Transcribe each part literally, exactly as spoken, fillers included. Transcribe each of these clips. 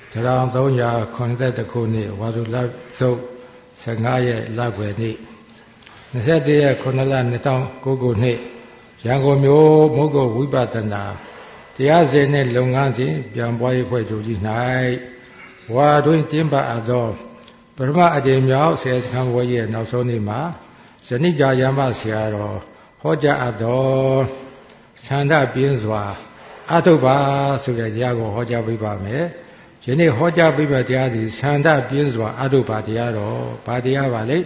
Around Donya, Condet Kuni, Wadu so Sangaye Lagwani. Nesete Konala Netan Gogo Ne, Yango Mio Mogo Wibatana, the Azene Longanzi, Biamboy Hueji Night, Wadu Timba Ador, Burma Ademia says Kanwaye Nasonima, Sanija Yama Siaro, Hoja Ador, Sanda Binzwa, Atoba, Sugayago Hoja Vibame, Jenny Hoja Vibatiadi, Sanda Binzwa, Adobadiaro, Badia Valley.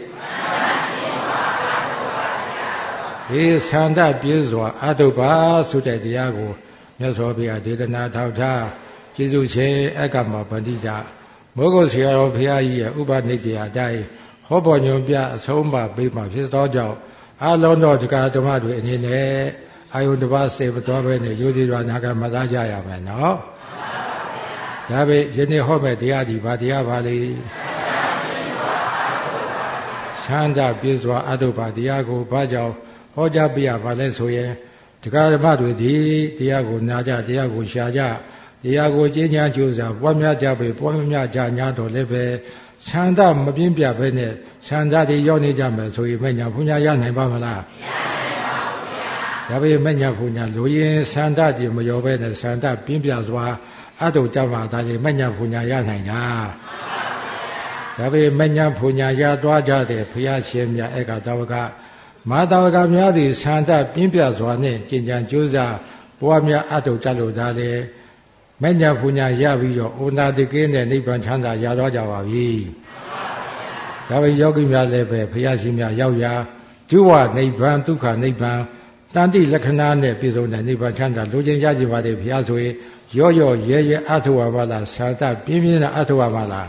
He Sanda Binzwa, Adoba, Sudadiago, Yasobia Didana Tauta, Jizuche, Agama Bandida, Mogos Hero Pia, Uba Nidia, Die, Hobonyobia, Somba, Bima, his dojo, Alono to Katomadu in Hine, I would was save Dobe, Yudi Ranaga Madajaya, no? David Jenny Home, Diadi, Badia Valley. Sanda Bizwa, Adoba, Diago, Bajo, Hoja Bia Valensoye, Tigaramadu di, Diago Naja, Diago Shaja, Diago Jinya Juza, Wamia Jabe, Wamia Janyato Lebe, Sanda Mabimbia Bene, Sanda di Yoni Jame, so you menya Punya Yan and Bamala. Jabe Menya Punya, Louis, Sanda di Moyobene, Sanda Bimbiazwa, Ado Jama, Dali Menya Punya Yan and Ya. Jabe Menya Punya Ya Dwaja de Pia Shemia Ega Davaga. Madawaga Miadi, Santa Pimpia Zwane, Jinjan Juza, Boamia Ato Jalo Dale, Menya Punya Yaviyo, Una de Gene, Niban Chanda, Yadoja Wavi. Davi Yogi Lebe, Piasimia Yauya, Jua, Niban, Duka, Niban, Dandi Lakanane, Pizona, Niban Chanda, Lujin Yajiva de Piazwe, Yoyo, Ye Atuamala, Santa Pimina Atuamala.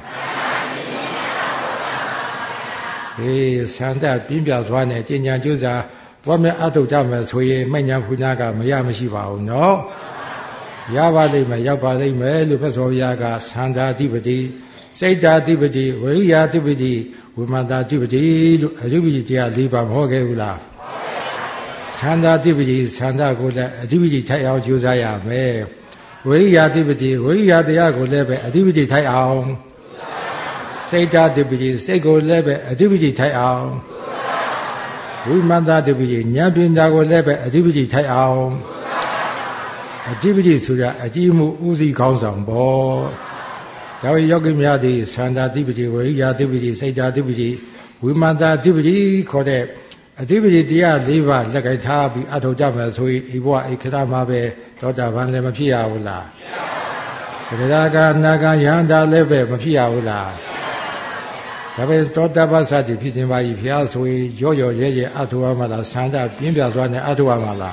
He Santa Pimpia Zwane, Jinjan Juza, Wame Atu Jama, Soye, Menya Punaga, Mayamishiva, no? Yavali, Mayabali, Melupaso Yaga, Santa Dibidi, Seda Dibidi, Waya Dibidi, Wumanda Dibidi, Azubidia Liba Mogula. Santa Dibidi, Santa Gola, Dibidi Tayao Juzaya, Me. Waya Dibidi, Waya Diago Lebe, Dibidi Tayao. Seda Dibidi, Sego Lebe, Dibidi Tayao. Wumanda Dibidi, Nyabindago Lebe, Dibidi Tayao. Dibidi Suda, Adimu Uzi Kausam Bo. Dawi Yogi Miadi, Sanda Dibidi, Waya Dibidi, Seda Dibidi, Wumanda Dibidi, Kode, Dibidi Dia Liva, Lagaitabi, Ato Jama, Sui, Iwa, Ikadamabe, Toda Van Lemapia Ula. Kadaga Naga Yanda Lebe, Mapia Ula. David Tota Basati, Pisimba, Piasui, Jojo, Ye, Atuamala, Sanda, Pimbazwan, Atuamala.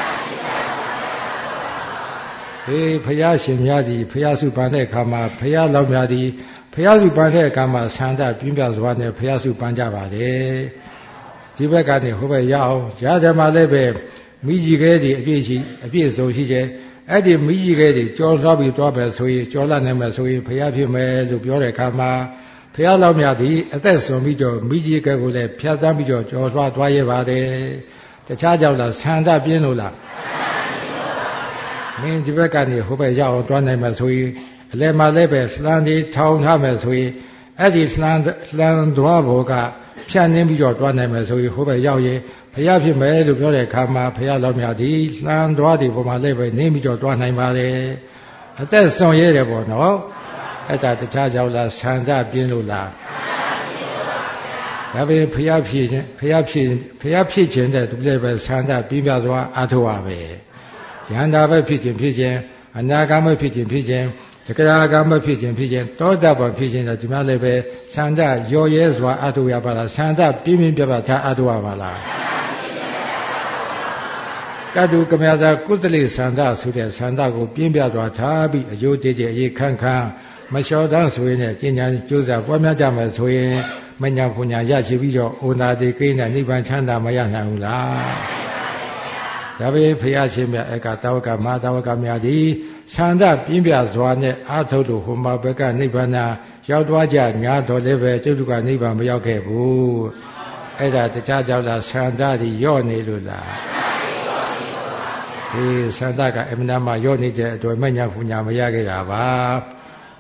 He Payashim Yadi, Payasu Bane Kama, Payala Yadi, Payasu Bane Kama, Sanda, Pimbazwan, Payasu Panjavade. Zibagani, Hove Yao, Jadama Lebe, Miji Gedi, Abishi, Abiso Hije, Adi Miji Gedi, John Lobby Dobber, Sui, Jola Nemasui, Payapime, Zubiore Kama. Payala Miadi, a test on Mijo, Miji Gagule, Piazza Mijo, Joshua Dwayevade, the charge of the Sanda Pianola. Mean Jibakani, Hube Yao, Dwana Masui, Lema Lebe, Slandi, Town Hamasui, Eddie Sland, Sland Dwavoga, Pianim Mijo, Dwana Masui, Hube Yaoye, Payapi Medu Biore Kama, Payala Miadi, Sland Dwadi for my labor, Nimijo, Dwana Made, a test on Yerebo, no? At the charge of the Sanda Binula. Having Piapi, Piapi, Piapi, that live at Sanda Bimazwa Atuave. Yanda Pigeon Pigeon, and Nagama Pigeon Pigeon, the Karagama Pigeon Pigeon, Todaba Pigeon at Malebe, Sanda, Yoyeswa Atuabala, Sanda Bimin Babata Atuavala. Kadu Kamada Kutali Sanda, Suda Sandago, Bimbia Tabi, Yodidi, Ye Kankan. Masho dance with Jinjan Joseph, Wamajama Soye, Manya Punya Yachi Vijo, Una de Green and Niban Chanda Mayana Ula. Davi Payachimia Eka Tawaka Matawaka Miadi, Sanda Bimbia Zwane, Atodu, Huma Beka Nibana, Yaudwaja, Nyato Leve, Juduka Niban Mayoke Boo. Eda the charge of the Sanda di Yoni Lula. He Sandaka Eminama Yoni to Manya Punya Mayagava.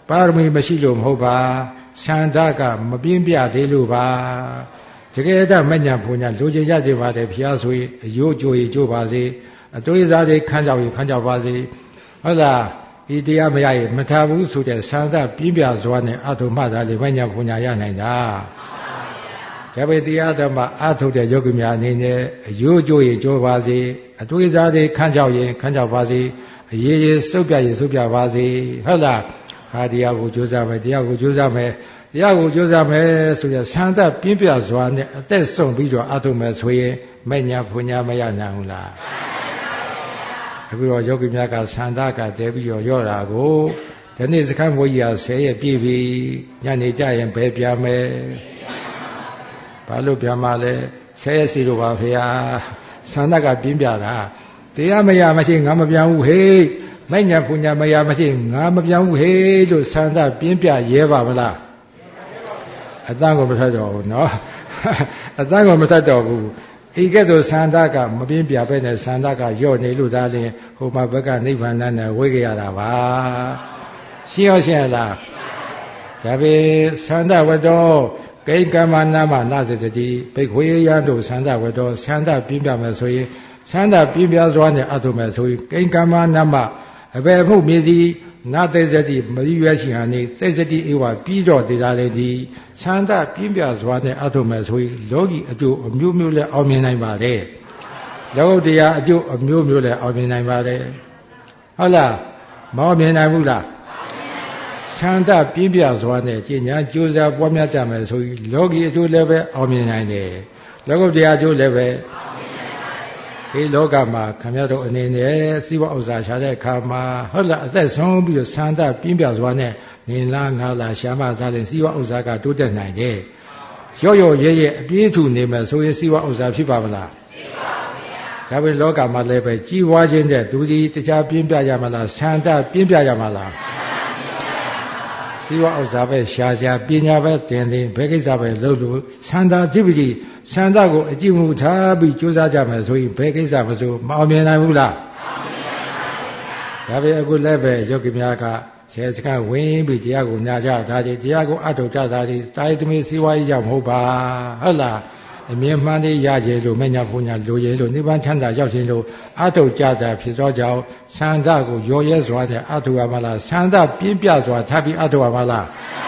ပါရမီမရှိလို့မဟုတ်ပါဆန္ဒကမပြင်းပြသေးလို့ပါတကယ်တော့မညာဘုံညာလိုချင်ရသေးပါတယ်ဖျားဆိုရင်အယိုးကြိုရင်ကြိုပါစေအတွေးသားတွေခန်းကြောက်ရင်ခန်းကြောက်ပါစေဟုတ်လားဒီတရားမရရင်မထားဘူးဆိုတဲ့ဆန္ဒပြင်းပြစွာနဲ့အထုမှသာလေမညာဘုံညာရနိုင်တာဒါပေတရားဓမ္မအထုတဲ့ယောဂီများအနေနဲ့အယိုးကြိုရင်ကြိုပါစေအတွေးသားတွေခန်းကြောက်ရင်ခန်းကြောက်ပါစေအရေးရေးစုပ်ပြရင်စုပ်ပြပါစေဟုတ်လားဟာတရားကိုကြိုးစားမယ်တရားကိုကြိုးစားမယ်တရားကိုကြိုးစားမယ်ဆိုရဆန္ဒပြင်းပြစွာနဲ့အသက်ဆုံးပြီးတော့အထုမယ်ဆိုရင်မညာဘုံညာမရနိုင်ဘူးလားအခုတော့ယောဂီများကဆန္ဒကတည်းပြီးတော့ရော့တာကိုဒီနေ့စခန်းဘုန်းကြီးကဆယ်ရက်ပြည့်ပြီညနေကြရင်ဘယ်ပြမယ်ဘာလို့ပြမလဲဆယ်ရက်စီလို့ပါဖေဟာဆန္ဒကပြင်းပြတာတရားမရမရှိငါမပြန်ဘူးဟေးမညာဘုံညာမရမရှိငါမပြန်ဘူးဟေးလို့ဆန္ဒပြင်းပြရဲပါမလားအတန်းကိုမထတော့ဘူးနော်အတန်းကိုမထတော့ဘူးဤကဲ့သို့ဆန္ဒကမပြင်းပြပဲနဲ့ဆန္ဒကယော့နေလို့ဒါလည်းဟိုမှာဘက်ကနိဗ္ဗာန်နဲ့ဝိကြရတာပါရှင်းရောရှင်းလားဒါပေဆန္ဒဝတ္တောကိကမ္မနာမနာစတတိဘိခွေရန်တို့ဆန္ဒဝတ္တောဆန္ဒပြင်းပြမယ်ဆိုရင်ဆန္ဒပြင်းပြစွာနဲ့အထုမယ်ဆိုရင်ကိကမ္မနာမအဘယ်မှုမြည်စီနာသေစတိမရရွရှိဟာနေသေစတိဧဝပြီးတော့တည်တာလေဒီဆန္ဒပြင်းပြစွာနဲ့အထုမယ်ဆိုရင်လောကီအကျိုးအမျိုးမျိုးနဲ့အောင်မြင်နိုင်ပါတယ်လောကုတ္တရာအကျိုးအမျိုးမျိုးနဲ့အောင်မြင်နိုင်ပါတယ်ဟုတ်လားမအောင်မြင်နိုင်ဘူးလားဆန္ဒပြင်းပြစွာနဲ့ကျင့်ညာကြိုးစားပွားများကြမယ်ဆိုရင်လောကီအကျိုးလည်းပဲအောင်မြင်နိုင်တယ်လောကုတ္တရာအကျိုးလည်းပဲဒီလောကမှာခမရတို့အနေနဲ့စီးပွားဥစ္စာရှာတဲ့အခါမှာဟုတ်လားအသက်ဆုံးပြီးတော့ဆန္ဒပြင်းပြစွာနဲ့နေလားငါလားရှာမသားတဲ့စီးပွားဥစ္စာကတိုးတက်နိုင်တယ်ရော့ရော့ရဲရဲအပြည့်အထူနေမယ်ဆိုရင်စီးပွားဥစ္စာဖြစ်ပါမလားဖြစ်ပါဘူးဗျာဒါပေမဲ့လောကမှာလည်းပဲကြီးပွားခြင်းတဲ့ဒုစီတရားပြင်းပြကြမှာလားဆန္ဒပြင်းပြကြမှာလားစီးပွားဥစ္စာပဲရှာရှာပညာပဲတင်တင်ဘယ်ကိစ္စပဲလုပ်လို့ဆန္ဒကြည့်ကြည့်ဆန္ဒကိုအကြည့်မှုထားပြီးကြိုးစားကြမယ်ဆိုရင်ဘယ်ကိစ္စမဆိုမအောင်မြင်နိုင်ဘူးလားမအောင်မြင်နိုင်ပါဘူးဒါပေအခုလည်းပဲယောဂီများကဆယ်စကားဝင်ပြီးတရားကိုညာကြတာဒီတရားကိုအထောက်ကြတာဒီတာယသမီးစီဝါရေးကြောင့်မဟုတ်ပါဟုတ်လားအမြင်မှန်လေးရကြလို့မညာဘုံညာလိုရဲလို့နိဗ္ဗာန်ချမ်းသာရောက်ခြင်းလို့အထောက်ကြတာဖြစ်သောကြောင့်ဆန္ဒကိုရောရဲစွာနဲ့အထောက်ရမလားဆန္ဒပြင်းပြစွာထားပြီးအထောက်ရမလား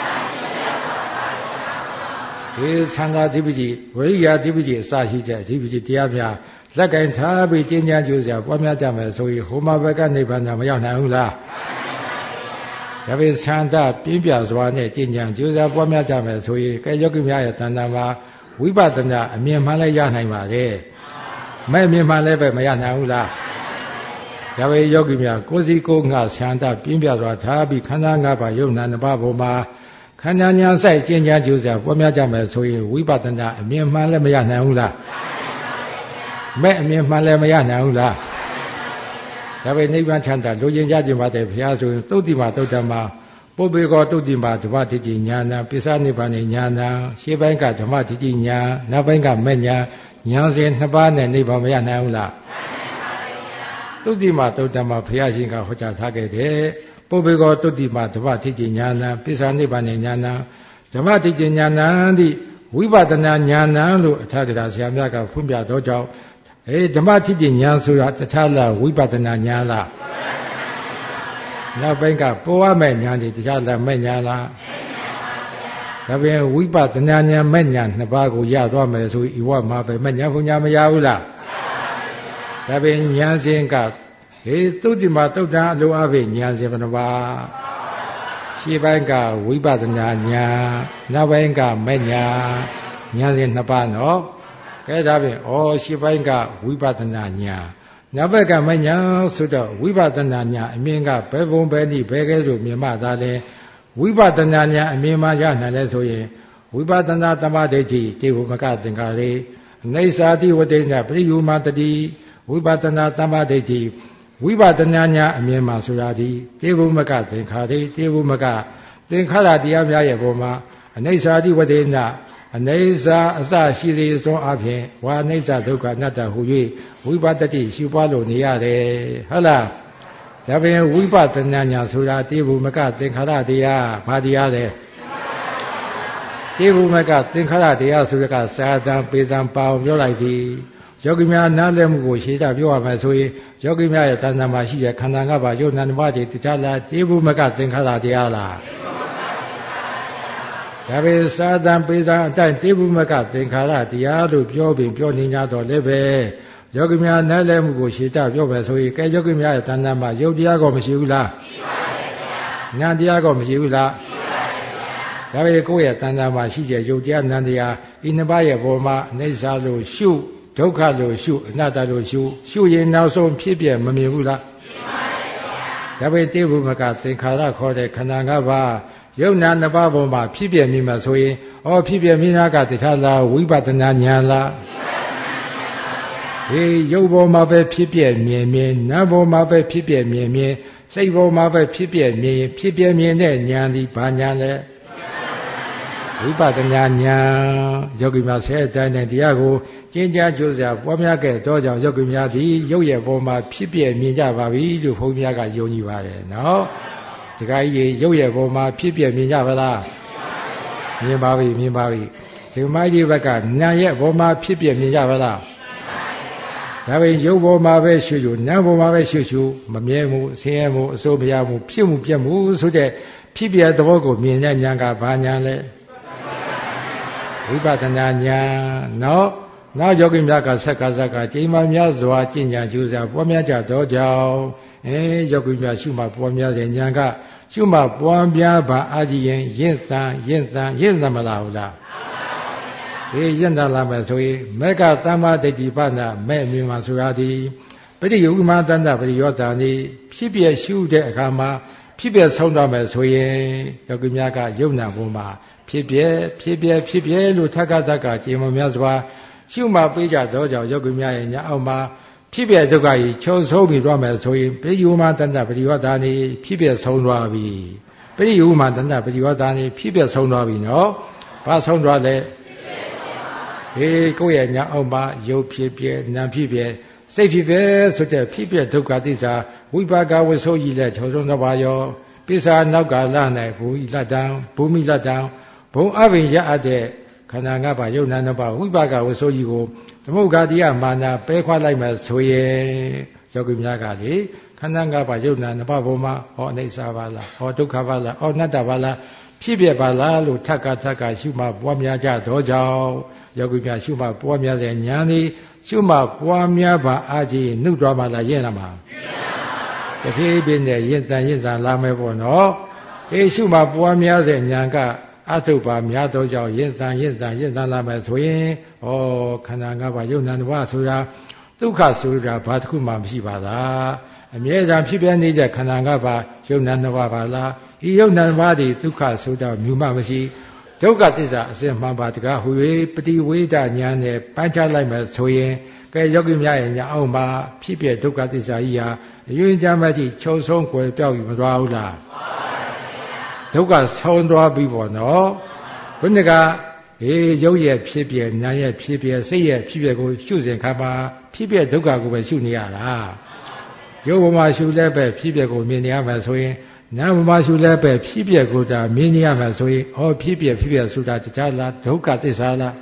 ဒီဆန္ဒဓိပတိဝိရိယဓိပတိအစရှိတဲ့ဓိပတိတရားများလက်ကင်ထားပြီးကျင့်ကြံကြိုးစားပွားများကြမယ်ဆိုရင်ဟိုမှာဘက်ကနိဗ္ဗာန်မရောက်နိုင်ဘူးလားဒါပေဆန္ဒပြင်းပြစွာနဲ့ကျင့်ကြံကြိုးစားပွားများကြမယ်ဆိုရင်ကဲယောဂီများရဲ့တဏ္ဍာမှာဝိပဿနာအမြင်မှန်လည်းရနိုင်ပါတယ်မဲ့မြင်မှန်လည်းပဲမရနိုင်ဘူးလားဒါပေယောဂီများကိုယ်စီကိုယ်ငှဆန္ဒပြင်းပြစွာထားပြီးခန္ဓာ၅ပါးယုံနာနှစ်ပါးပေါ်မှာခန္ဓာညာဆိုင်ကျင့်ကြံကြိုးစားပွားများကြမယ်ဆိုရင်ဝိပဿနာအမြင်မှန်လည်းမရနိုင်ဘူးလားမဲ့အမြင်မှန်လည်းမရနိုင်ဘူးလားဒါပေနိဗ္ဗာန်ချမ်းသာလိုချင်ကြခြင်းပါတယ်ဘုရားဆိုရင်သုတ်တိမသုတ်တမပုပ္ပေကောတုတ်တိမဓမ္မတိတိညာဏပိဿနိဗ္ဗာန်ညာဏရှေးပိုင်းကဓမ္မတိတိညာနောက်ပိုင်းကမဲ့ညာညာစဉ်နှစ်ပါးနဲ့နိဗ္ဗာန်မရနိုင်ဘူးလားသုတ်တိမသုတ်တမဘုရားရှင်ကဟောကြားထားခဲ့တယ်ပုပ္ပေကောတုတ်တိမဓမ္မတိတိညာဏပိဿနိဗ္ဗာန်ညာဏဓမ္မတိတိညာဏတိဝိပဿနာညာဏလို့အထာဂရဆရာများကဖွင့်ပြတော့ကြောင့်အေးဓမ္မတိတိညာဆိုတာတခြားလားဝိပဿနာညာလားနောက်ပိုင်းကပေါ်ရမဲ့ညာဒီတခြားလားမဲ့ညာလားဒါပြန်ဝိပဿနာညာမဲ့ညာနှစ်ပါးကိုရသွားမယ်ဆိုဤဝမှာပဲမဲ့ညာဘုညာမရဘူးလားဒါပြန်ညာစဉ်ကဟေသုတိမတုတ်တံအလိုအပ်ညာစဉ်ဘယ်နှပါရှေ့ပိုင်းကဝိပဿနာညာနောက်ပိုင်းကမဲ့ညာညာစဉ်နှစ်ပါးနော်ကဲဒါဖြင့်ဩရှေ့ပိုင်းကဝိပဿနာညာနောက်ဘက်ကမညာဆိုတော့ဝိပဿနာညာအမြင်ကဘယ်ပုံဘယ်နည်းဘယ်ကဲဆိုမြင်မှသာလဲဝိပဿနာညာအမြင်မှရနိုင်လဲဆိုရင်ဝိပဿနာတမ္ပဒိဋ္ဌိတေဝမကသင်္ကာရေအိစ္ဆာတိဝတိညပရိယုမတတိဝိပဿနာတမ္ပဒိဋ္ဌိဝိပဿနာညာအမြင်မှဆိုတာဒီတေဝမကသင်္ခါရေတေဝမကသင်္ခါရတရားများရဲ့ပုံမှာအိစ္ဆာတိဝတိညအနေစာအစရှိစေစွန်းအဖြင့်ဝါအိစ္ဆဒုက္ခအနတ္တဟူ၍ဝိပဿတိရှုပွားလို့နေရတယ်ဟုတ်လားဒါပင်ဝိပဿနာညာဆိုတာတေဘုမကသင်္ခါရတရားဘာတရားလဲတေဘုမကသင်္ခါရတရားဆိုတဲ့ကစာတံပေတံပါအောင်ပြောလိုက်သည်ယောဂီများနားလည်မှုကိုရှင်းတာပြောရမယ်ဆိုရင်ယောဂီများရဲ့တဏ္ဍာမှာရှိတဲ့ခန္ဓာငါးပါးယုတ်နံတစ်ပါးတည်တရားလားတေဘုမကသင်္ခါရတရားလားဒါပေစာတံပေတံအတိုင်းတေဘုမကသင်္ခါရတရားလို့ပြောပြီးပြောနေကြတော့လည်းပဲယောဂီများနားလည်မှုကိုရှင်းတာပြောမယ်ဆိုရင်ကဲယောဂီများရဲ့တဏ္ဍာမှာယုတ်တရားကောမရှိဘူးလားရှိပါတယ်ဗျာဉာဏ်တရားကောမရှိဘူးလားရှိပါတယ်ဗျာဒါပေကိုယ့်ရဲ့တဏ္ဍာမှာရှိတဲ့ယုတ်တရားဉာဏ်တရားဤနှစ်ပါးရဲ့ပေါ်မှာအိဋ္ဌာလို့ရှုဒုက္ခလို့ရှုအနတ္တလို့ရှုရှုရင်နောက်ဆုံးဖြစ်ပြမမြင်ဘူးလားမြင်ပါတယ်ဗျာဒါပေတေဘုမကသင်္ခါရခေါ်တဲ့ခန္ဓာ၅ပါးယုတ်နာနှစ်ပါးပေါ်မှာဖြစ်ပြမြင်မှဆိုရင်ဩဖြစ်ပြမြင်တာကတရားလားဝိပဿနာဉာဏ်လားဟေးရုပ်ပေါ်မှာပဲဖြစ်ပြမြင်မြင်နာမ်ပေါ်မှာပဲဖြစ်ပြမြင်မြင်စိတ်ပေါ်မှာပဲဖြစ်ပြမြင်ဖြစ်ပြမြင်တဲ့ဉာဏ်ဒီဘာဉာဏ်လဲဝိပဿနာဉာဏ်ယောဂီများဆဲတိုင်းတဲ့တရားကိုကျင့်ကြံကြိုးစားပွားများခဲ့တော့ကြောင့်ယောဂီများဒီရုပ်ရဲ့ပေါ်မှာဖြစ်ပြမြင်ကြပါပြီလို့ဘုန်းကြီးများကယုံကြည်ပါတယ်နော်ဒီကကြီးရုပ်ရဲ့ပေါ်မှာဖြစ်ပြမြင်ကြပါလားမြင်ပါပြီမြင်ပါပြီဒီမကြီးဘက်ကနာမ်ရဲ့ပေါ်မှာဖြစ်ပြမြင်ကြပါလားဒါပေရုပ်ပေါ်မှာပဲရှုရှုနာမ်ပေါ်မှာပဲရှုရှုမမြဲမှုဆင်းရဲမှုအစိုးမရမှုဖြစ်မှုပြက်မှုဆိုတဲ့ဖြစ်ပြသဘောကိုမြင်တဲ့ဉာဏ်ကဘာဉာဏ်လဲဝိပဿနာဉာဏ်နော်နောက်ယောဂီများကဆက်ကဆက်ကကျိန်မာများစွာကျင့်ကြံကြိုးစားပွားများကြတော့ကြောင့်အဲယောဂီများရှုမှပွားများတဲ့ဉာဏ်ကရှုမှပွားများပါအာကြည့်ရင်ရင့်သန်ရင့်သန်ရင့်သန်မလားဟုတ်လားအေးရင့်သန်လာမယ်ဆိုရင်မေကသမ္မာဒိဋ္ဌိပါဏမဲ့မြင်မှာဆိုရသည်ပရိယုဂမတန္တပရိယောတန်ဤဖြစ်ပြရှုတဲ့အခါမှာဖြစ်ပြဆုံးသွားမယ်ဆိုရင်ယောဂီများကယုံနာဘုံမှာဖြစ်ပြဖြစ်ပြဖြစ်ပြလို့ထက်ကတက်ကကျင်မများစွာရှုမှပေးကြတော့ကြောင့်ယောဂီများရဲ့ညာအောက်မှာဖြစ်ပြဒုက္ခကြီးချုံဆုံးပြီးသွားမယ်ဆိုရင်ပရိယုဂမတန္တပရိယောတန်ဤဖြစ်ပြဆုံးသွားပြီပရိယုဂမတန္တပရိယောတန်ဤဖြစ်ပြဆုံးသွားပြီနော်ဘာဆုံးသွားလဲဟေးကိုယ့်ရဲ့ညာအောက်မှာရုပ်ဖြစ်ပြနာမ်ဖြစ်ပြစိတ်ဖြစ်ပြဆိုတဲ့ဖြစ်ပြဒုက္ခသစ္စာဝိပါကဝိဆိုကြီးလက်ချုံဆုံးတော့ပါရောပိစာနောက်ကလ၌ဘူဤလတ္တံဘူမိလတ္တံဘုံအဘိရအပ်တဲ့ခန္ဓာ၅ပါးယုတ်နာနှစ်ပါးဝိပါကဝိဆိုကြီးကိုသမုဂ္ဂတိယမာနပဲခွာလိုက်မှဆိုရင်ယောဂီများကလေခန္ဓာ၅ပါးယုတ်နာနှစ်ပါးပေါ်မှာဟောအိဋ္ဌာပါလားဟောဒုက္ခပါလားဟောအနတ္တပါလားဖြစ်ပြပါလားလို့ထက်ကထက်ကရှုမှပွားများကြတော့ကြောင့်ယောဂီများရှုမှပွားများတဲ့ဉာဏ်ဤရှုမှပွားများပါအားကြီးနှုတ်တော်မှလားရင့်လာမှာတဖြည်းဖြည်းနဲ့ရင့်တန်ရင့်တန်လာမယ်ပေါ့နော်အေးရှုမှပွားများတဲ့ဉာဏ်ကအထုပ်ပါများတော့ကြောင့်ရင့်တန်ရင့်တန်ရင့်တန်လာမယ်ဆိုရင်ဩခန္ဓာ၅ပါးယုတ်နံတစ်ပါးဆိုတာဒုက္ခဆိုတာဘာတစ်ခုမှမရှိပါလားအမြဲတမ်းဖြစ်ပြနေတဲ့ခန္ဓာ၅ပါးယုတ်နံတစ်ပါးပါလားဤယုတ်နံတစ်ပါးဒီဒုက္ခဆိုတာမြူမှမရှိဒုက္ခသစ္စာအစစ်မှန်ပါတကားဟူ၍ပฏิဝေဒဉာဏ်နဲ့ပန်းချလိုက်မယ်ဆိုရင်ကဲယောဂီများရဲ့ညာအောင်မှာဖြစ်ပြဒုက္ခသစ္စာကြီးဟာအယူကြမ်းမကြီးခြုံဆုံးွယ်ပြောက်ယူမသွားဘူးလားဒုက္ခဆုံးသွားပြီပေါ့နော်ဘုန်းကဟေးရုပ်ရဲ့ဖြစ်ပြနာမ်ရဲ့ဖြစ်ပြစိတ်ရဲ့ဖြစ်ပြကိုရှုစဉ်ခါမှာဖြစ်ပြဒုက္ခကိုပဲရှုနေရတာရုပ်ဘဝမှာရှုလဲပဲဖြစ်ပြကိုမြင်နေရမယ်ဆိုရင်နာမ်ဘဝမှာရှုလဲပဲဖြစ်ပြကိုဒါမြင်နေရမယ်ဆိုရင်ဩဖြစ်ပြဖြစ်ပြဆိုတာတရားလားဒုက္ခသစ္စာလား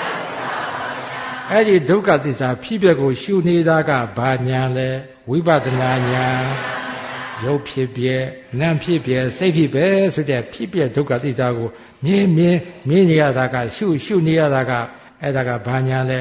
အဲ့ဒီဒုက္ခသစ္စာဖြစ်ပြကိုရှုနေတာကဘာညာလဲဝိပဿနာညာရုပ်ဖြစ်ပြနာမ်ဖြစ်ပြစိတ်ဖြစ်ပဲဆိုတဲ့ဖြစ်ပြဒုက္ခသစ္စာကိုမြင်မြင်မြင်နေရတာကရှုရှုနေရတာကအဲ့ဒါကဘာညာလဲ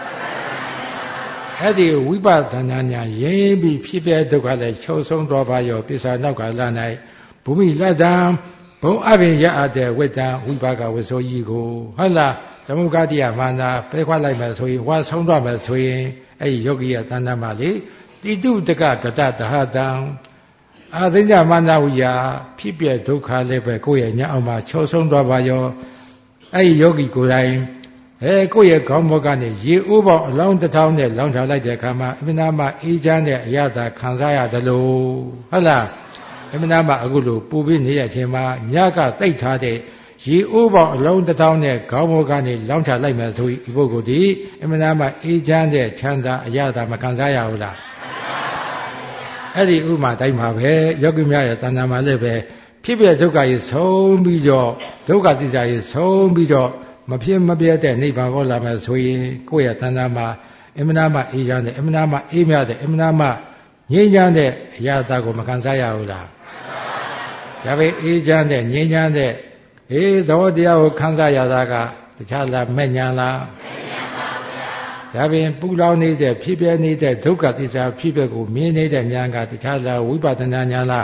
အဲ့ဒီဝိပဿနာညာရင်းပြီးဖြစ်ပြဒုက္ခလည်းချုပ်ဆုံးသွားပါရောပိစာနောက်ကလာ၌ဘူမိလတ္တံဘုံအပင်ရအပ်တဲ့ဝိတ္တံဝိပါကဝဆိုကြီးကိုဟုတ်လားသမုဂ္ဂတိယမာနာပဲခွာလိုက်မယ်ဆိုရင်ဝါဆုံးသွားမယ်ဆိုရင်အဲ့ဒီယောဂီရဲ့တဏ္ဍမှာလေတိတုတကကတတဟတံအာသိဉ္ဇမာနဝိယဖြစ်ပြဒုက္ခလည်းပဲကိုယ့်ရဲ့ညအောင်မှာချုပ်ဆုံးသွားပါရောအဲ့ဒီယောဂီကိုယ်တိုင်အဲကိုယ့်ရဲ့ခေါင်းဘောကနေရေအိုးပေါင်းအလောင်းတစ်ထောင်နဲ့လောင်းချလိုက်တဲ့အခါမှာအမနာမအေးချမ်းတဲ့အရာသာခံစားရတယ်လို့ဟုတ်လားအမနာမအခုလိုပူပြီးနေတဲ့အချိန်မှာညကတိတ်ထားတဲ့ရေအိုးပေါင်းအလုံးတစ်ထောင်နဲ့ခေါင်းဘောကနေလောင်းချလိုက်မယ်ဆိုပြီးဒီပုဂ္ဂိုလ်ဒီအမနာမအေးချမ်းတဲ့ချမ်းသာအရာသာမခံစားရဘူးလားဟအဲ့ဒီဥမာတိုင်းမှာပဲယောဂီများရဲ့တဏ္ဍာမှာလည်းပဲဖြစ်ပြဒုက္ခကြီးဆုံးပြီးတော့ဒုက္ခသစ္စာကြီးဆုံးပြီးတော့မဖြစ်မပြတ်တဲ့နိဗ္ဗာန်ပေါ်လာမယ်ဆိုရင်ကိုယ့်ရဲ့တဏ္ဍာမှာအမှန်တမ်းအေးချမ်းတယ်အမှန်တမ်းအေးမြတယ်အမှန်တမ်းငြိမ်းချမ်းတဲ့အရာတာကိုမခံစားရဘူးလားဒါပဲအေးချမ်းတဲ့ငြိမ်းချမ်းတဲ့အေးသဘောတရားကိုခံစားရတာကတခြားလားမဲ့ညာလားမဲ့ညာပါဗျာဒါပင်ပူလောင်နေတဲ့ဖြစ်ပြနေတဲ့ဒုက္ခသစ္စာဖြစ်ပြကိုမြင်နေတဲ့ဉာဏ်ကတခြားလားဝိပဿနာဉာဏ်လား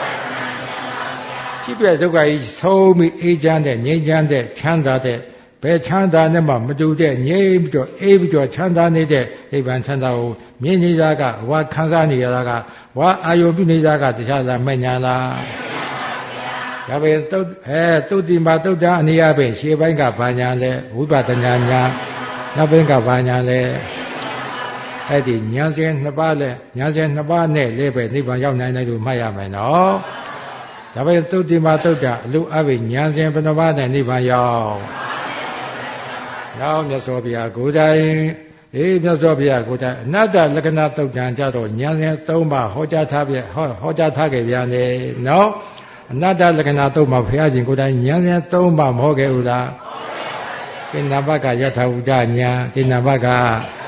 ဖြစ်ပြဒုက္ခကြီးဆုံးပြီးအေးချမ်းတဲ့ငြိမ်းချမ်းတဲ့ချမ်းသာတဲ့ဘယ်ချမ်းသာနဲ့မှမတူတဲ့ငြိမ်းပြီးတော့အေးပြီးတော့ချမ်းသာနေတဲ့နိဗ္ဗာန်ချမ်းသာကိုမြင်နေတာကဝါခံစားနေရတာကဝါအာယုပြုနေတာကတခြားလားမဲ့ညာလားဒါပဲတုတ်အဲတုတ်တိမာတုတ်တာအနေအချင်းရှေ့ပိုင်းကဘာညာလဲဝိပဿနာညာနောက်ပိုင်းကဘာညာလဲအဲ့ဒီညာစဉ်နှစ်ပါးလဲညာစဉ်နှစ်ပါးနဲ့လည်းပဲနိဗ္ဗာန်ရောက်နိုင်တယ်လို့မှတ်ရမယ်နော်ဒါပဲတုတ်တိမာတုတ်တာအလိုအပ်ညာစဉ်ဘယ်နှပါးနဲ့နိဗ္ဗာန်ရောက်နောက်မြတ်စွာဘုရားကိုယ်တိုင်အေးမြတ်စွာဘုရားကိုယ်တိုင်အနတ္တလက္ခဏာတုတ်တန်ကြတော့ညာစဉ်သုံးပါးဟောကြားထားပြဟောဟောကြားထားခဲ့ပြန်တယ်နော်အနတ္တလက္ခဏာသုံးပါးဘုရားရှင်ကိုယ်တိုင်ဉာဏ်စဉ်သုံးပါးမဟုတ်ခဲ့ဘူးလားကိဏဘကယထာဝုဒ္ဒဉာဏ်ကိဏဘက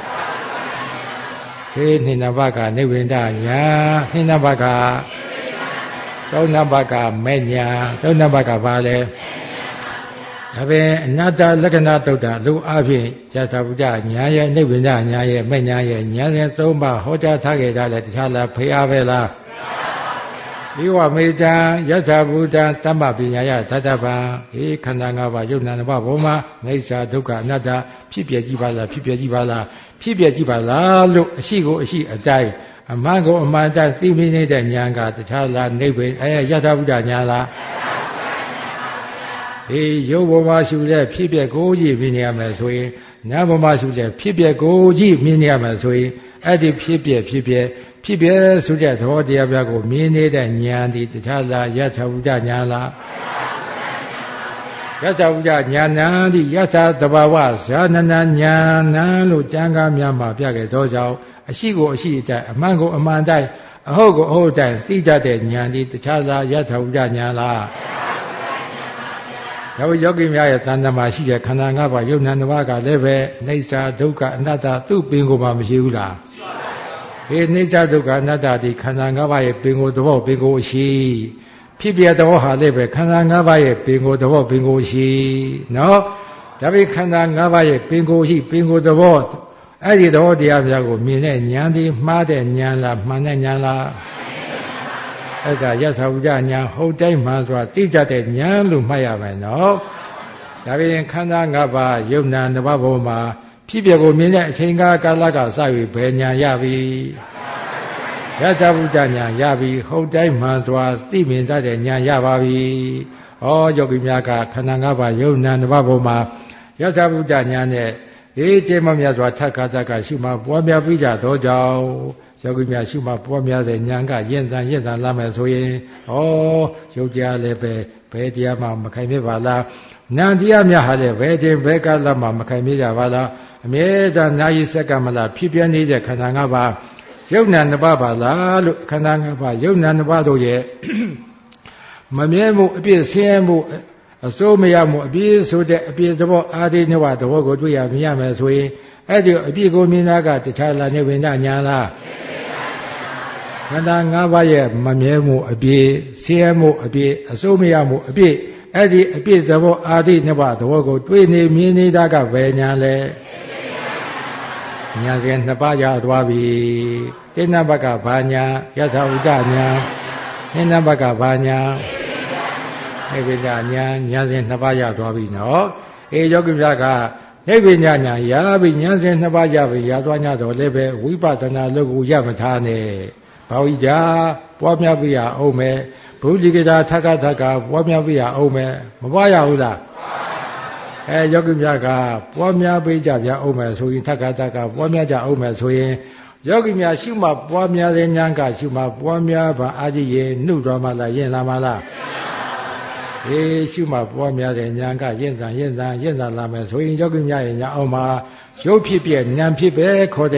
ဟေးနိဏဘကနိဗ္ဗိန္ဒဉာဏ်နိဏဘကသုံးနဘကမဲ့ဉာဏ်သုံးနဘကဘာလဲဒါပဲအနတ္တလက္ခဏာတုတ်တာလူအဖြစ်ယထာဝုဒ္ဒဉာဏ်ရဲ့နိဗ္ဗိန္ဒဉာဏ်ရဲ့မဲ့ဉာဏ်ရဲ့ဉာဏ်စဉ်သုံးပါးဟောကြားထားခဲ့တာလေတခြားလားဖျားပဲလားဧဝမေတံယထာဘူတံသမ္ပပညာယသတ္တဗံဧခန္ဓာ၅ပါးယုတ်နံဘဘောမှာငိစ္ဆာဒုက္ခအနတ္တဖြစ်ပြကြည့်ပါလားဖြစ်ပြကြည့်ပါလားဖြစ်ပြကြည့်ပါလားလို့အရှိကိုအရှိအတိုင်းအမှန်ကိုအမှန်တိုင်းသိမြင်နေတဲ့ဉာဏ်ကတခြားလားနိဗ္ဗာန်အဲယထာဘူတဉာဏ်လားအေးယုတ်ဘောမှာရှုတဲ့ဖြစ်ပြကိုကြည့်မြင်ရမယ်ဆိုရင်နာဘောမှာရှုတဲ့ဖြစ်ပြကိုကြည့်မြင်ရမယ်ဆိုရင်အဲ့ဒီဖြစ်ပြဖြစ်ပြဖြစ်ပြဆိုတဲ့သဘောတရားပြကိုမြင်နေတဲ့ဉာဏ်ဒီတခြားလားယထာဝုဒ္ဒဉာဏ်လားယထာဝုဒ္ဒဉာဏ်ဒီယထာတဘာဝဇာနနာဉာဏ်လို့ကျမ်းဂန်များမှာပြခဲ့တော့ကြောင့်အရှိကိုအရှိတိုင်းအမှန်ကိုအမှန်တိုင်းအဟုတ်ကိုအဟုတ်တိုင်းသိတတ်တဲ့ဉာဏ်ဒီတခြားလားယထာဝုဒ္ဒဉာဏ်လားဒါဝိယောဂီများရဲ့တဏ္ဍာမှာရှိတဲ့ခန္ဓာ၅ပါးယုံနာ၅ပါးကလည်းပဲအိဋ္ဌာဒုက္ခအနတ္တသူ့ပင်ကိုမှမရှိဘူးလားေနိစ္စဒုက္ခအနတ္တဒီခန္ဓာ၅ပါးရဲ့ပင်ကိုယ်သဘောပင်ကိုယ်ရှိဖြစ်ပြသဘောဟာလည်းပဲခန္ဓာ၅ပါးရဲ့ပင်ကိုယ်သဘောပင်ကိုယ်ရှိနော်ဒါပေခန္ဓာ၅ပါးရဲ့ပင်ကိုယ်ရှိပင်ကိုယ်သဘောအဲ့ဒီသဘောတရားများကိုမြင်တဲ့ဉာဏ်ဒီမှားတဲ့ဉာဏ်လားမှန်တဲ့ဉာဏ်လားအဲ့ဒါယထာဝုဒ္ဒဉာဏ်ဟုတ်တိုင်းမှန်စွာသိတတ်တဲ့ဉာဏ်လို့မှတ်ရမယ်နော်ဒါပေခန္ဓာ၅ပါးယုံနာ၅ပါးပေါ်မှာဖြစ်ပြကိုမြင်တဲ့အချိန်ကာလကစ၍ဘယ်ညာရပြီယထာဝုဒ္ဒညာရပြီဟုတ်တိုင်းမှန်စွာသိမြင်တတ်တဲ့ညာရပါပြီဩယောဂီများကခန္ဓာ၅ပါးယုံနာ၅ပါးပေါ်မှာယထာဝုဒ္ဒညာနဲ့အေးကျေမမြတ်စွာထက်ခါတက်ကရှုမှပွားများပြီးကြတော့ကြောင့်ယောဂီများရှုမှပွားများတဲ့ညာကယဉ်တန်ယဉ်တန်လာမယ်ဆိုရင်ဩယုတ်တရားလည်းပဲဘယ်တရားမှမခိုင်မြဲပါလားနန္တရားများဟာလည်းဘယ်ချိန်ဘယ်ကာလမှမခိုင်မြဲကြပါလားအမြဲတမ်းနာယီစက္ကမလားဖြစ်ပြနေတဲ့ခန္ဓာ၅ပါးယုတ်နာနှစ်ပါးပါလားလို့ခန္ဓာ၅ပါးယုတ်နာနှစ်ပါးတို့ရဲ့မမြဲမှုအပြည့်ဆင်းရဲမှုအစိုးမရမှုအပြည့်ဆိုတဲ့အပြည့်သဘောအာဒီနဝသဘောကိုတွေ့ရမြင်ရမယ်ဆိုရင်အဲ့ဒီအပြည့်ကိုမြင်တာကတခြားလားနိဗ္ဗာန်ညာလားခန္ဓာ၅ပါးရဲ့မမြဲမှုအပြည့်ဆင်းရဲမှုအပြည့်အစိုးမရမှုအပြည့်အဲ့ဒီအပြည့်သဘောအာဒီနဝသဘောကိုတွေ့နေမြင်နေတာကဘယ်ညာလဲညာစဉ်နှစ်ပါးရသွားပြီတိဏဘကဘာညာယထာဥဒ္ဒညာနိဏဘကဘာညာနိဗ္ဗာန်ညာညာစဉ်နှစ်ပါးရသွားပြီနော်အေယောဂိမြတ်ကနိဗ္ဗာန်ညာရပြီညာစဉ်နှစ်ပါးရပြီရသွား냐တော့လည်းပဲဝိပဿနာလုပ်ကိုရမထားနဲ့ဘာဝိဒါပွားများပြရအောင်မယ်ဘုလိကတာထကထကပွားများပြရအောင်မယ်မပွားရဘူးလားအဲယောဂိမြတ်ကပွားများပေးကြပြအောင်မယ်ဆိုရင်ထက်ကထက်ကပွားများကြအောင်မယ်ဆိုရင်ယောဂိမြတ်ရှုမှပွားများတဲ့ဉာဏ်ကရှုမှပွားများပါအာကြည့်ရင်နှုတ်တော်မှလားယင်လာမှလားအေးရှုမှပွားများတဲ့ဉာဏ်ကယင်တန်ယင်တန်ယင်တန်လာမယ်ဆိုရင်ယောဂိမြတ်ရဲ့ဉာဏ်အောင်မှာရုပ်ဖြစ်ပြဉာဏ်ဖြစ်ပဲခေါ်တဲ့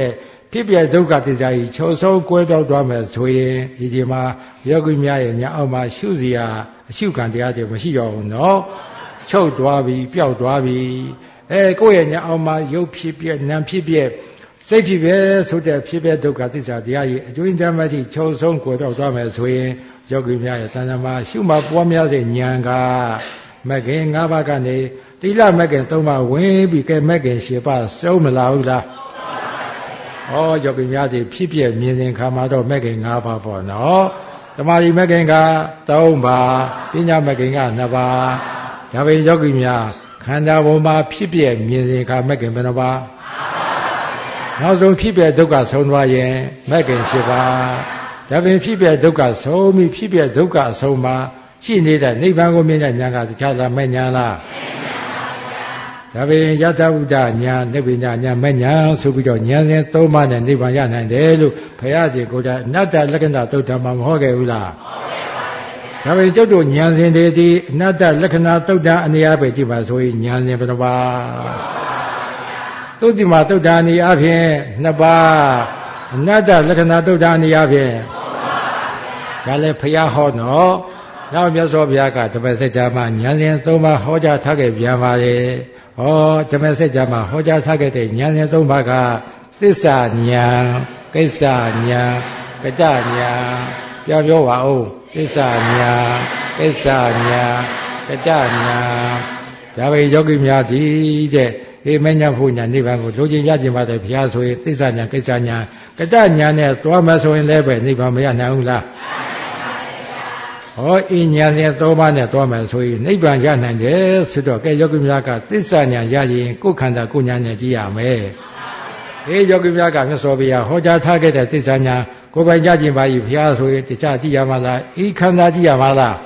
ဖြစ်ပြဒုက္ခသစ္စာကြီးချုပ်ဆုံးကွဲပြောက်သွားမယ်ဆိုရင်ဒီဒီမှာယောဂီများရဲ့ညာအောက်မှာရှုစရာအရှုခံတရားတွေမရှိတော့ဘူးနော်ချုပ်သွားပြီပျောက်သွားပြီအဲကိုယ့်ရဲ့ညာအောက်မှာရုပ်ဖြစ်ပြနာမ်ဖြစ်ပြစိတ်ဖြစ်ပြဆိုတဲ့ဖြစ်ပြဒုက္ခသစ္စာတရားကြီးအကျွင်းတမ်းမှတိချုပ်ဆုံးကွယ်တော့သွားမယ်ဆိုရင်ယောဂီများရဲ့တဏ္ဍာမှာရှုမှပွားများတဲ့ဉာဏ်ကမဂ္ဂင်၅ပါးကနေတိလမဂ္ဂင်၃ပါးဝင်ပြီးကဲမဂ္ဂင်၈ပါးစုံမလာဘူးလားဩယောဂီများဒီဖြစ်ပြမြင်စဉ်ခါမှာတော့မဂ္ဂင်၅ပါးပေါ့နော်တမာရီမဂ္ဂင်က၃ပါးပညာမဂ္ဂင်က၂ပါးဒါပေယောဂီများခန္ဓာပေါ်မှာဖြစ်ပြမြင်စဉ်ခါမဂ္ဂင်ဘယ်နှပါးနောက်ဆုံးဖြစ်ပြဒုက္ခဆုံးသွားရင်မဂ္ဂင်၈ပါးဒါပေဖြစ်ပြဒုက္ခဆုံးပြီးဖြစ်ပြဒုက္ခအဆုံးမှာရှိနေတဲ့နိဗ္ဗာန်ကိုမြင်တဲ့ဉာဏ်ကတခြားလားမဲ့ဉာဏ်လားဒါပေယတဝုဒ္ဒဉာဏ်နိဗ္ဗာန်ဉာဏ်မဲ့ဉာဏ်ဆိုပြီးတော့ဉာဏ်စဉ်သုံးပါးနဲ့နိဗ္ဗာန်ရနိုင်တယ်လို့ဘုရားရှင်ကိုယ်တိုင်အနတ္တလက္ခဏာသုတ်တံမှာမဟောခဲ့ဘူးလားဒါပေကျုပ်တို့ဉာဏ်စဉ်တွေဒီအနတ္တလက္ခဏာသုတ်တံအနေအပဲကြည့်ပါဆိုရင်ဉာဏ်စဉ်ဘယ်နှပါးသုတ်တိမှာသုတ်တံအနေအဖြင့်နှစ်ပါးအနတ္တလက္ခဏာသုတ်တံအနေအဖြင့်ဒါလည်းဘုရားဟောနော်နောက်မြတ်စွာဘုရားကဓမ္မစကြာမှာဉာဏ်စဉ်သုံးပါးဟောကြားထားခဲ့ပြန်ပါလေဟောဓမ္မစကြာမှာဟောကြားထားခဲ့တဲ့ဉာဏ်စဉ်သုံးပါးကသစ္စာဉာဏ်ကိစ္စဉာဏ်ကတ္တဉာဏ်ပြောပြောပါဦးသစ္စာဉာဏ်ကိစ္စဉာဏ်ကတ္တဉာဏ်ဒါပဲယောဂီများဒီတဲ့အေမညာဖို့ညာနိဗ္ဗာန်ကိုလိုချင်ရခြင်းပါတယ်ဘုရားဆိုရင်သစ္စာဉာဏ်ကိစ္စဉာဏ်ကတ္တဉာဏ်နဲ့သွားမယ်ဆိုရင်လည်းပဲနိဗ္ဗာန်မရနိုင်ဘူးလားဟောအဉာဏ်နဲ့သုံးပါးနဲ့သွားမယ်ဆိုရင်နိဗ္ဗာန်ရနိုင်တယ်ဆိုတော့ကဲယောဂီများကသစ္စာဉာဏ်ရရင်ကိုယ်ခန္ဓာကိုယ်ဉာဏ်နဲ့ကြည့်ရမယ်အေးယောဂီများကမြတ်စွာဘုရားဟောကြားထားခဲ့တဲ့သစ္စာဉာဏ်ကိုယ်ပိုင်ကြခြင်းပါကြီးဘုရားဆိုရင်တခြားကြည့်ရမှာလားဤခန္ဓာကြည့်ရမှာလား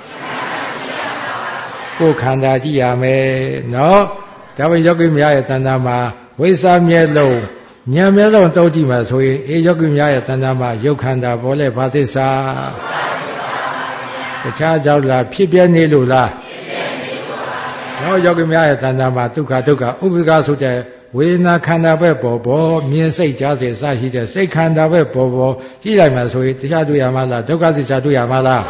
ကိုယ်ခန္ဓာကြည့်ရမယ်နော်ဒါပေယောဂီများရဲ့တဏ္ဍာမှာဝိသမျက်လုံးဉာဏ်မျက်လုံးတောက်ကြည့်မှာဆိုရင်အေးယောဂီများရဲ့တဏ္ဍာမှာယုတ်ခန္ဓာပေါ်လဲဘာသစ္စာတခြားကြောင့်လားဖြစ်ပြနေလို့လားဖြစ်ပြနေလို့ပါနော်ယောဂီများရဲ့တဏ္ဍာမှာဒုက္ခဒုက္ခဥပ္ပခါဆိုတဲ့ဝေဒနာခန္ဓာပဲပေါ်ပေါ်မြင်စိတ်ကြားစေစရှိတဲ့စိတ်ခန္ဓာပဲပေါ်ပေါ်ကြည့်လိုက်မှဆိုရင်တရားတွေ့ရမှာလားဒုက္ခသစ္စာတွေ့ရမှာလား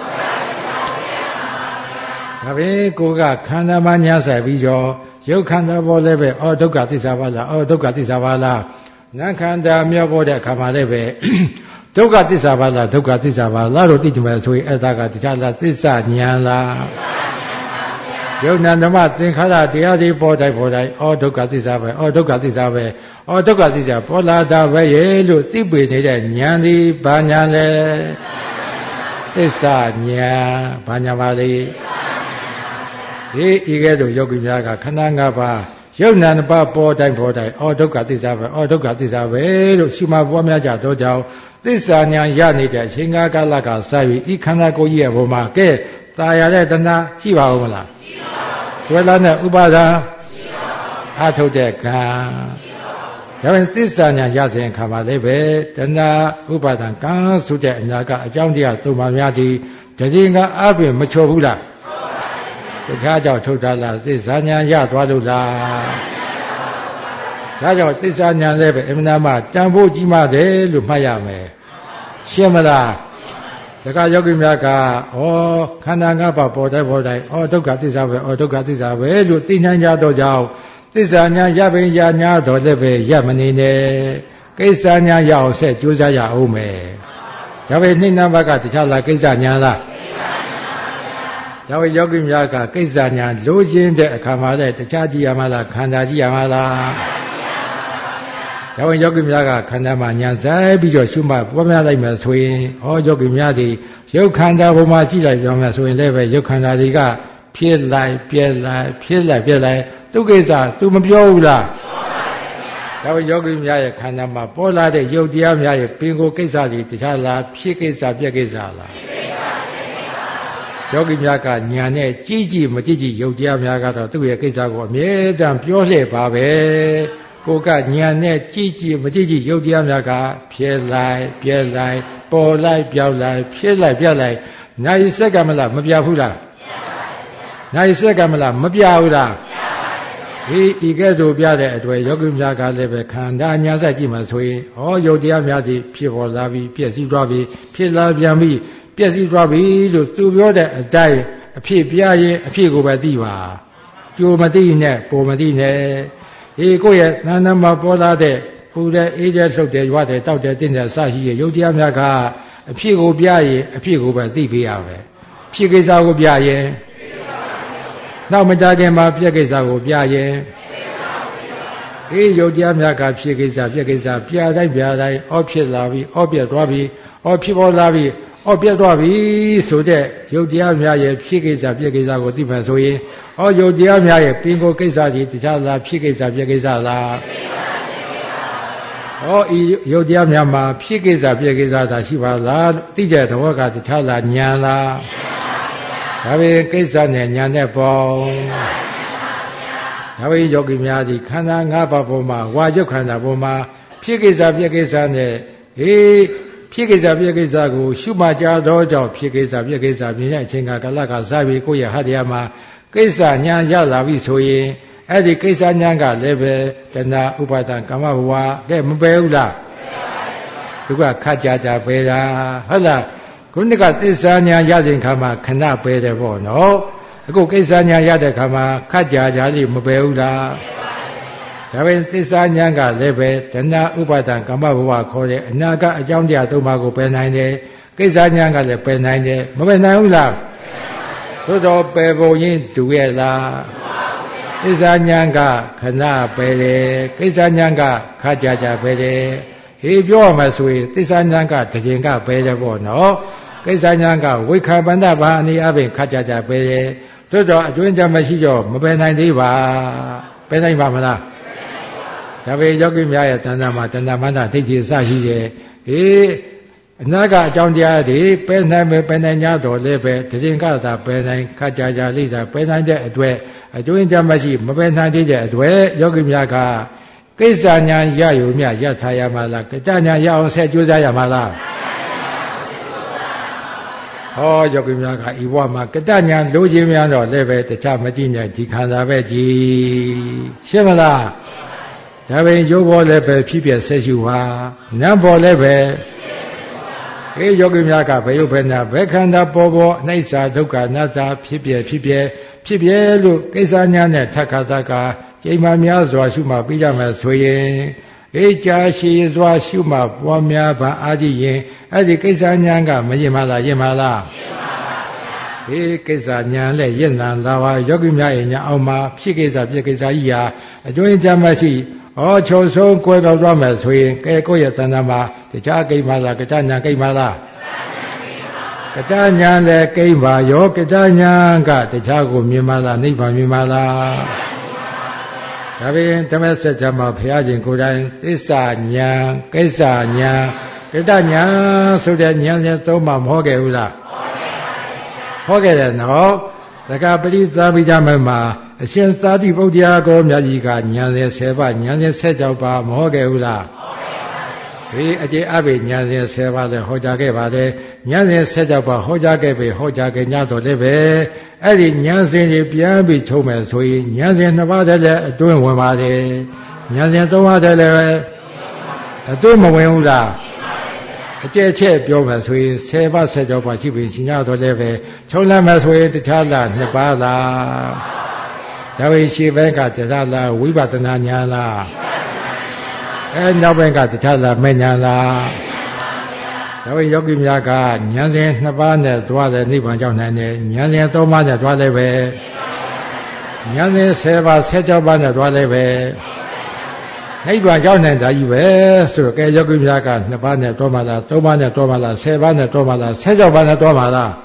ဒါပဲကိုကခန္ဓာမှာညာဆိုင်ပြီးတော့ရုပ်ခန္ဓာပေါ်လည်းပဲအော်ဒုက္ခသစ္စာပါလားအော်ဒုက္ခသစ္စာပါလားနာခန္ဓာမြောက်ပေါ်တဲ့အခါမှာလည်းပဲဒုက္ခသစ္စာပါလားဒုက္ခသစ္စာပါလားလို့သိကြမယ်ဆိုရင်အဲ့ဒါကတရားလားသစ္စာဉာဏ်လားယုံနာဓမ္မသင်္ခါရတရားတွေပေါ်တိုင်းပေါ်တိုင်းအော်ဒုက္ခသစ္စာပဲအော်ဒုက္ခသစ္စာပဲအော်ဒုက္ခသစ္စာပေါ်လာတာပဲရဲ့လို့သိပေနေတဲ့ဉာဏ်ဒီဘာဉာဏ်လဲသစ္စာဉာဏ်ဘာဉာဏ်ပါလဲဒီဤကဲ့သို့ယောဂီများကခန္ဓာ၅ပါးယုံနာနှစ်ပါးပေါ်တိုင်းပေါ်တိုင်းအော်ဒုက္ခသစ္စာပဲအော်ဒုက္ခသစ္စာပဲလို့ရှုမှတ်ပွားများကြတော့ကြောင့်သစ္စာဉာဏ်ရနေတဲ့အချိန်ကာလကစပြီးဤခန္ဓာကိုယ်ကြီးရဲ့ဘုံမှာကဲตายရတဲ့တဏှာရှိပါဦးမလားရှိပါဘူးဆွဲလာတဲ့ဥပါဒာရှိပါဘူးအထုတ်တဲ့ကံဒါပေမဲ့သစ္စာဉာဏ်ရစဉ်ခါမှာလည်းပဲတဏှာဥပါဒံကံဆိုတဲ့အနာကအကြောင်းတရားသုံးပါးများသည်တတိကအပြင်မချော်ဘူးလားတခြားကြောင့်ထုတ်တာလားသစ္စာဉာဏ်ရသွားလို့လားဒါကြောင့်သစ္စာဉာဏ်လည်းပဲအမှန်တမ်းတန်ဖိုးကြီးမှတယ်လို့မှတ်ရမယ်ရှင်းမလားတခါယောဂီများကဩခန္ဓာ၅ပါးပေါ်တိုင်းပေါ်တိုင်းဩဒုက္ခသစ္စာပဲဩဒုက္ခသစ္စာပဲလို့သိနိုင်ကြတော့ကြောင့်သစ္စာဉာဏ်ရပင်ရညာတော့လည်းပဲရမနေနဲ့ကိစ္စဉာဏ်ရအောင်ဆက်ကြိုးစားရအောင်မယ်ဒါပေမဲ့နှိမ့်နှံဘက်ကတခြားလားကိစ္စဉာဏ်လားဒါပေမဲ့ယောဂီများကကိစ္စဉာဏ်လိုချင်တဲ့အခါမှာလည်းတခြားကြည့်ရမှာလားခန္ဓာကြည့်ရမှာလားဒါဝင်ယောဂီများကခန္ဓာမှာညာဆိုင်ပြီးတော့ရှုမှတ်ပွားများလိုက်မယ်ဆိုရင်ဩယောဂီများဒီရုပ်ခန္ဓာဘုံမှာကြည့်လိုက်ပြောမယ်ဆိုရင်လည်းပဲရုပ်ခန္ဓာတွေကဖြစ်လိုက်ပြက်လိုက်ဖြစ်လိုက်ပြက်လိုက်သူကိစ္စသူမပြောဘူးလားပြောပါဘူးဗျာဒါဝင်ယောဂီများရဲ့ခန္ဓာမှာပေါ်လာတဲ့ရုပ်တရားများရဲ့ပင်ကိုယ်ကိစ္စတွေတခြားလားဖြစ်ကိစ္စပြက်ကိစ္စလားယောဂီများကညာနဲ့ကြည့်ကြည့်မကြည့်ကြည့်ရုပ်တရားများကတော့သူ့ရဲ့ကိစ္စကိုအမြဲတမ်းပြောလှည့်ပါပဲကိုကညာနဲ့ကြည့်ကြည့်မကြည့်ကြည့်ရုပ်တရားများကဖြစ်လိုက်ပြက်လိုက်ပေါ်လိုက်ပြောက်လိုက်ဖြစ်လိုက်ပြက်လိုက်နိုင်စက်ကမလားမပြဘူးလားနိုင်စက်ကမလားမပြဘူးလားဒီဤကဲ့သို့ပြတဲ့အတွက်ယောဂီများကလည်းပဲခန္ဓာညာဆက်ကြည့်မှဆိုရင်ဩယုတ်တရားများသည်ဖြစ်ပေါ်လာပြီးပြည့်စည်သွားပြီးဖြစ်လာပြန်ပြီးပြည့်စည်သွားပြီလို့သူပြောတဲ့အတိုင်းအဖြစ်ပြရင်အဖြစ်ကိုပဲသိပါကြိုမသိနဲ့ပုံမသိနဲ့ဒီကိုယ့်ရဲ့နာနာမှာပေါ်လာတဲ့ပူတဲ့အေးတဲ့လှုပ်တဲ့ရွာတဲ့တောက်တဲ့တင်းတဲ့စရှိရဲ့ယုတ်တရားများကအဖြစ်ကိုပြရင်အဖြစ်ကိုပဲသိပေးရမယ်ဖြစ်ကိစ္စကိုပြရင်နောက်မကြခင်မှာပြက်ကိစ္စကိုပြရင်အေးယုတ်တရားများကဖြစ်ကိစ္စပြက်ကိစ္စပြတိုင်းပြတိုင်းအော့ဖြစ်လာပြီးအော့ပြက်သွားပြီးအော့ဖြစ်ပေါ်လာပြီးအော့ပြက်သွားပြီဆိုတဲ့ယုတ်တရားများရဲ့ဖြစ်ကိစ္စပြက်ကိစ္စကိုသိမှဆိုရင်အော်ယုတ်တရားများရဲ့ပင်ကိုကိစ္စကြီးတခြားလားဖြစ်ကိစ္စပြက်ကိစ္စလားဩဤယုတ်တရားများမှာဖြစ်ကိစ္စပြက်ကိစ္စသာရှိပါလားသိတဲ့သဘောကတခြားလားညာလားဒါပေကိစ္စနဲ့ညာနဲ့ပေါင်းဒါပေယောဂီများသည်ခန္ဓာ၅ပါးပေါ်မှာဝါယုတ်ခန္ဓာပေါ်မှာဖြစ်ကိစ္စပြက်ကိစ္စနဲ့ဟေးဖြစ်ကိစ္စပြက်ကိစ္စကိုရှုမှတ်ကြသောကြောင့်ဖြစ်ကိစ္စပြက်ကိစ္စမြင်တဲ့အချိန်ကကလကစားပြီးကိုယ့်ရဲ့ဟတရားမှာကိစ္စညာရလာပြီဆိုရင်အဲ့ဒီကိစ္စညာကလည်းပဲတဏှာဥပါဒံကာမဘဝကဲမပယ်ဘူးလားသူကခတ်ကြကြပယ်တာဟုတ်လားခုနကသစ္စာညာရတဲ့ခါမှာခဏပယ်တယ်ပေါ့နော်အခုကိစ္စညာရတဲ့ခါမှာခတ်ကြကြလေးမပယ်ဘူးလားဒါပေမဲ့သစ္စာညာကလည်းပဲတဏှာဥပါဒံကာမဘဝခေါ်တဲ့အနာကအကြောင်းတရားသုံးပါးကိုပယ်နိုင်တယ်ကိစ္စညာကလည်းပယ်နိုင်တယ်မပယ်နိုင်ဘူးလားသို့တော်ပယ်ပုံရင်တူရဲ့လားသစ္စာညာကခဏပယ်တယ်ကိစ္စညာကခတ်ကြကြပယ်တယ်ဟေးပြောရမှာဆိုရင်သစ္စာညာကတခြင်းကပယ်တယ်ပေါ့နော်ကိစ္စညာကဝိခာပန္နဘာအနေအပြင်ခတ်ကြကြပယ်တယ်သို့တော်အကျွင်းကြမရှိတော့မပယ်နိုင်သေးပါပယ်နိုင်ပါမလားဒါပေယောဂီများရဲ့တဏ္ဍာမှာတဏ္ဍာမန္တဒိဋ္ဌိစရှိတယ်ဟေးအနာကအကြောင်းတရားတွေပယ်နိုင်မယ်ပယ်နိုင်ကြတော့လည်းပဲတခြင်းကသာပယ်နိုင်ခတ်ကြကြလိတာပယ်နိုင်တဲ့အတွက်အကျွင်းကြမရှိမပယ်နိုင်တဲ့အတွက်ယောဂီများကကိစ္စညာရယူမြရထားရမှာလားကတညာရအောင်ဆက်ကြိုးစားရမှာလားဟောယောဂီများကဤဘဝမှာကတညာလိုချင်များတော့လည်းပဲတခြားမကြည့်နဲ့ဒီခန္ဓာပဲကြည်ရှင်းမလားဒါပေရုပ်ဘောလည်းပဲဖြစ်ပြဆက်ရှုပါနံဘောလည်းပဲအေးယောဂီများကဘယ်ရုပ်ပဲနာဘယ်ခန္ဓာပေါ်ပေါ်အနိစ္စဒုက္ခအနတ္တဖြစ်ပြဖြစ်ပြဖြစ်ပြလို့ကိစ္စညာနဲ့ထက်ခါတကကျိန်မာများစွာရှုမှပြီးကြမယ်ဆိုရင်အေးကြာရှည်စွာရှုမှပွားများပါအားကြီးရင်အဲ့ဒီကိစ္စညာကမရင်မလားရင်မလားရင်ပါပါဗျာအေးကိစ္စညာလည်းရင်နံလာပါယောဂီများရဲ့ညာအောင်မှာဖြစ်ကိစ္စပြကိစ္စကြီးဟာအကျွင်းကြမရှိဩချုံဆုံးကွဲတော်သွားမယ်ဆိုရင်ကဲကိုယ့်ရဲ့တဏ္ဍာမှာတခြားကိမလားကတညာကိမလားကတညာလည်းကိမပါရောကတညာကတခြားကိုမြင်မလားနိဗ္ဗာန်မြင်မလားဒါဖြင့်ဓမ္မစကြာမှာဘုရားရှင်ကိုယ်တိုင်သစ္စာညာကိစ္စညာကတညာဆိုတဲ့ညာနဲ့သုံးပါမဟောခဲ့ဘူးလားဟောခဲ့တယ်နော်တက္ကပရိသမိဓမ္မမှာအရှင်သာတိဗုဒ္ဓရာကောမြတ်ကြီးကညာစဉ်ဆယ်ပါးညာစဉ်ဆက်ကြောက်ပါမဟောခဲ့ဘူးလားဟေးအကျေအဘိညာစဉ်ဆယ်ပါးလည်းဟောကြားခဲ့ပါတယ်ညာစဉ်ဆက်ကြောက်ပါဟောကြားခဲ့ပြီဟောကြားခဲ့ညတော့လည်းပဲအဲ့ဒီညာစဉ်တွေပြန်ပြီးထုံးမယ်ဆိုရင်ညာစဉ်နှစ်ပါးတည်းလည်းအတွင်းဝင်ပါတယ်ညာစဉ်သုံးပါးတည်းလည်းအတွင်းမဝင်ဘူးလားအကျဲချက်ပြောမယ်ဆိုရင်ဆယ်ပါးဆက်ကြောက်ပါရှိပြီရှင်ညတော့လည်းပဲချုံးလိုက်မယ်ဆိုရင်တခြားလားနှစ်ပါးလားဒါဝိရှိဘက်ကတခြားလားဝိပဿနာညာလားအဲနောက်ဘက်ကတခြားလားမညာလားဒါဝိယောဂီများကဉာဏ်စဉ်နှစ်ပါးနဲ့သွားတယ်နိဗ္ဗာန်ရောက်နိုင်တယ်ဉာဏ်စဉ်သုံးပါးနဲ့သွားလည်းပဲဉာဏ်စဉ်ဆယ်ပါးဆယ်ကြောက်ပါးနဲ့သွားလည်းပဲနိဗ္ဗာန်ရောက်နိုင်တာကြီးပဲဆိုတော့ကဲယောဂီများကနှစ်ပါးနဲ့သွားမှလားသုံးပါးနဲ့သွားမှလားဆယ်ပါးနဲ့သွားမှလားဆယ်ကြောက်ပါးနဲ့သွားမှလား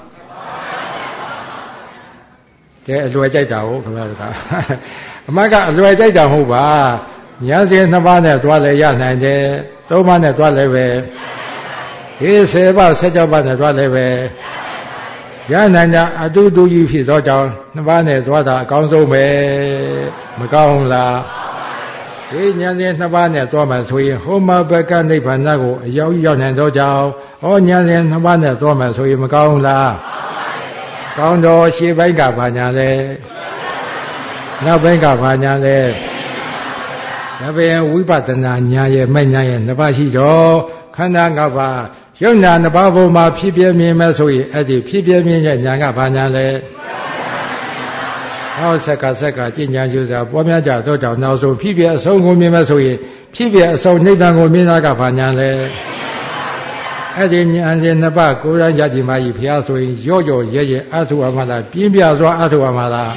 တဲ့အလွယ်ကြိုက်တာဟုတ်ခင်ဗျားတို့ကအမကအလွယ်ကြိုက်တာမဟုတ်ပါဉာဏ်စဉ်နှစ်ပါးနဲ့သွားလဲရနိုင်တယ်သုံးပါးနဲ့သွားလဲပဲဟေးဆယ်ပါးဆက်ကြောက်ပါးနဲ့သွားလဲပဲရနိုင်တာအတူတူကြီးဖြစ်သောကြောင့်နှစ်ပါးနဲ့သွားတာအကောင်းဆုံးပဲမကောင်းလားဟေးဉာဏ်စဉ်နှစ်ပါးနဲ့သွားမှဆိုရင်ဟောမဘကနိဗ္ဗာန်ကိုအရောက်ရောက်နိုင်သောကြောင့်ဟောဉာဏ်စဉ်နှစ်ပါးနဲ့သွားမှဆိုရင်မကောင်းလားကောင်းတော်ရှေ့ပိုင်းကဘာညာလဲနောက်ပိုင်းကဘာညာလဲဒါပေမဲ့ဝိပဿနာညာရဲ့မဲ့ညာရဲ့နှစ်ပါးရှိတော့ခန္ဓာ၅ပါးယုံနာနှစ်ပါးပေါ်မှာဖြစ်ပြမြင်မဲ့ဆိုရင်အဲ့ဒီဖြစ်ပြမြင်တဲ့ညာကဘာညာလဲဟောဆက်ကဆက်ကကျင့်ညာယူစာပွားများကြတော့တောင်နောက်ဆုံးဖြစ်ပြအဆုံးကိုမြင်မဲ့ဆိုရင်ဖြစ်ပြအဆုံးနိဗ္ဗာန်ကိုမြင်တာကဘာညာလဲအဲ့ဒီညာစဉ်နှစ်ပါးကိုယ်တိုင်ကြကြည်မကြီးဘုရားဆိုရင်ရော့ရော့ရဲရဲအထုအမှလားပြင်းပြစွာအထုအမှလား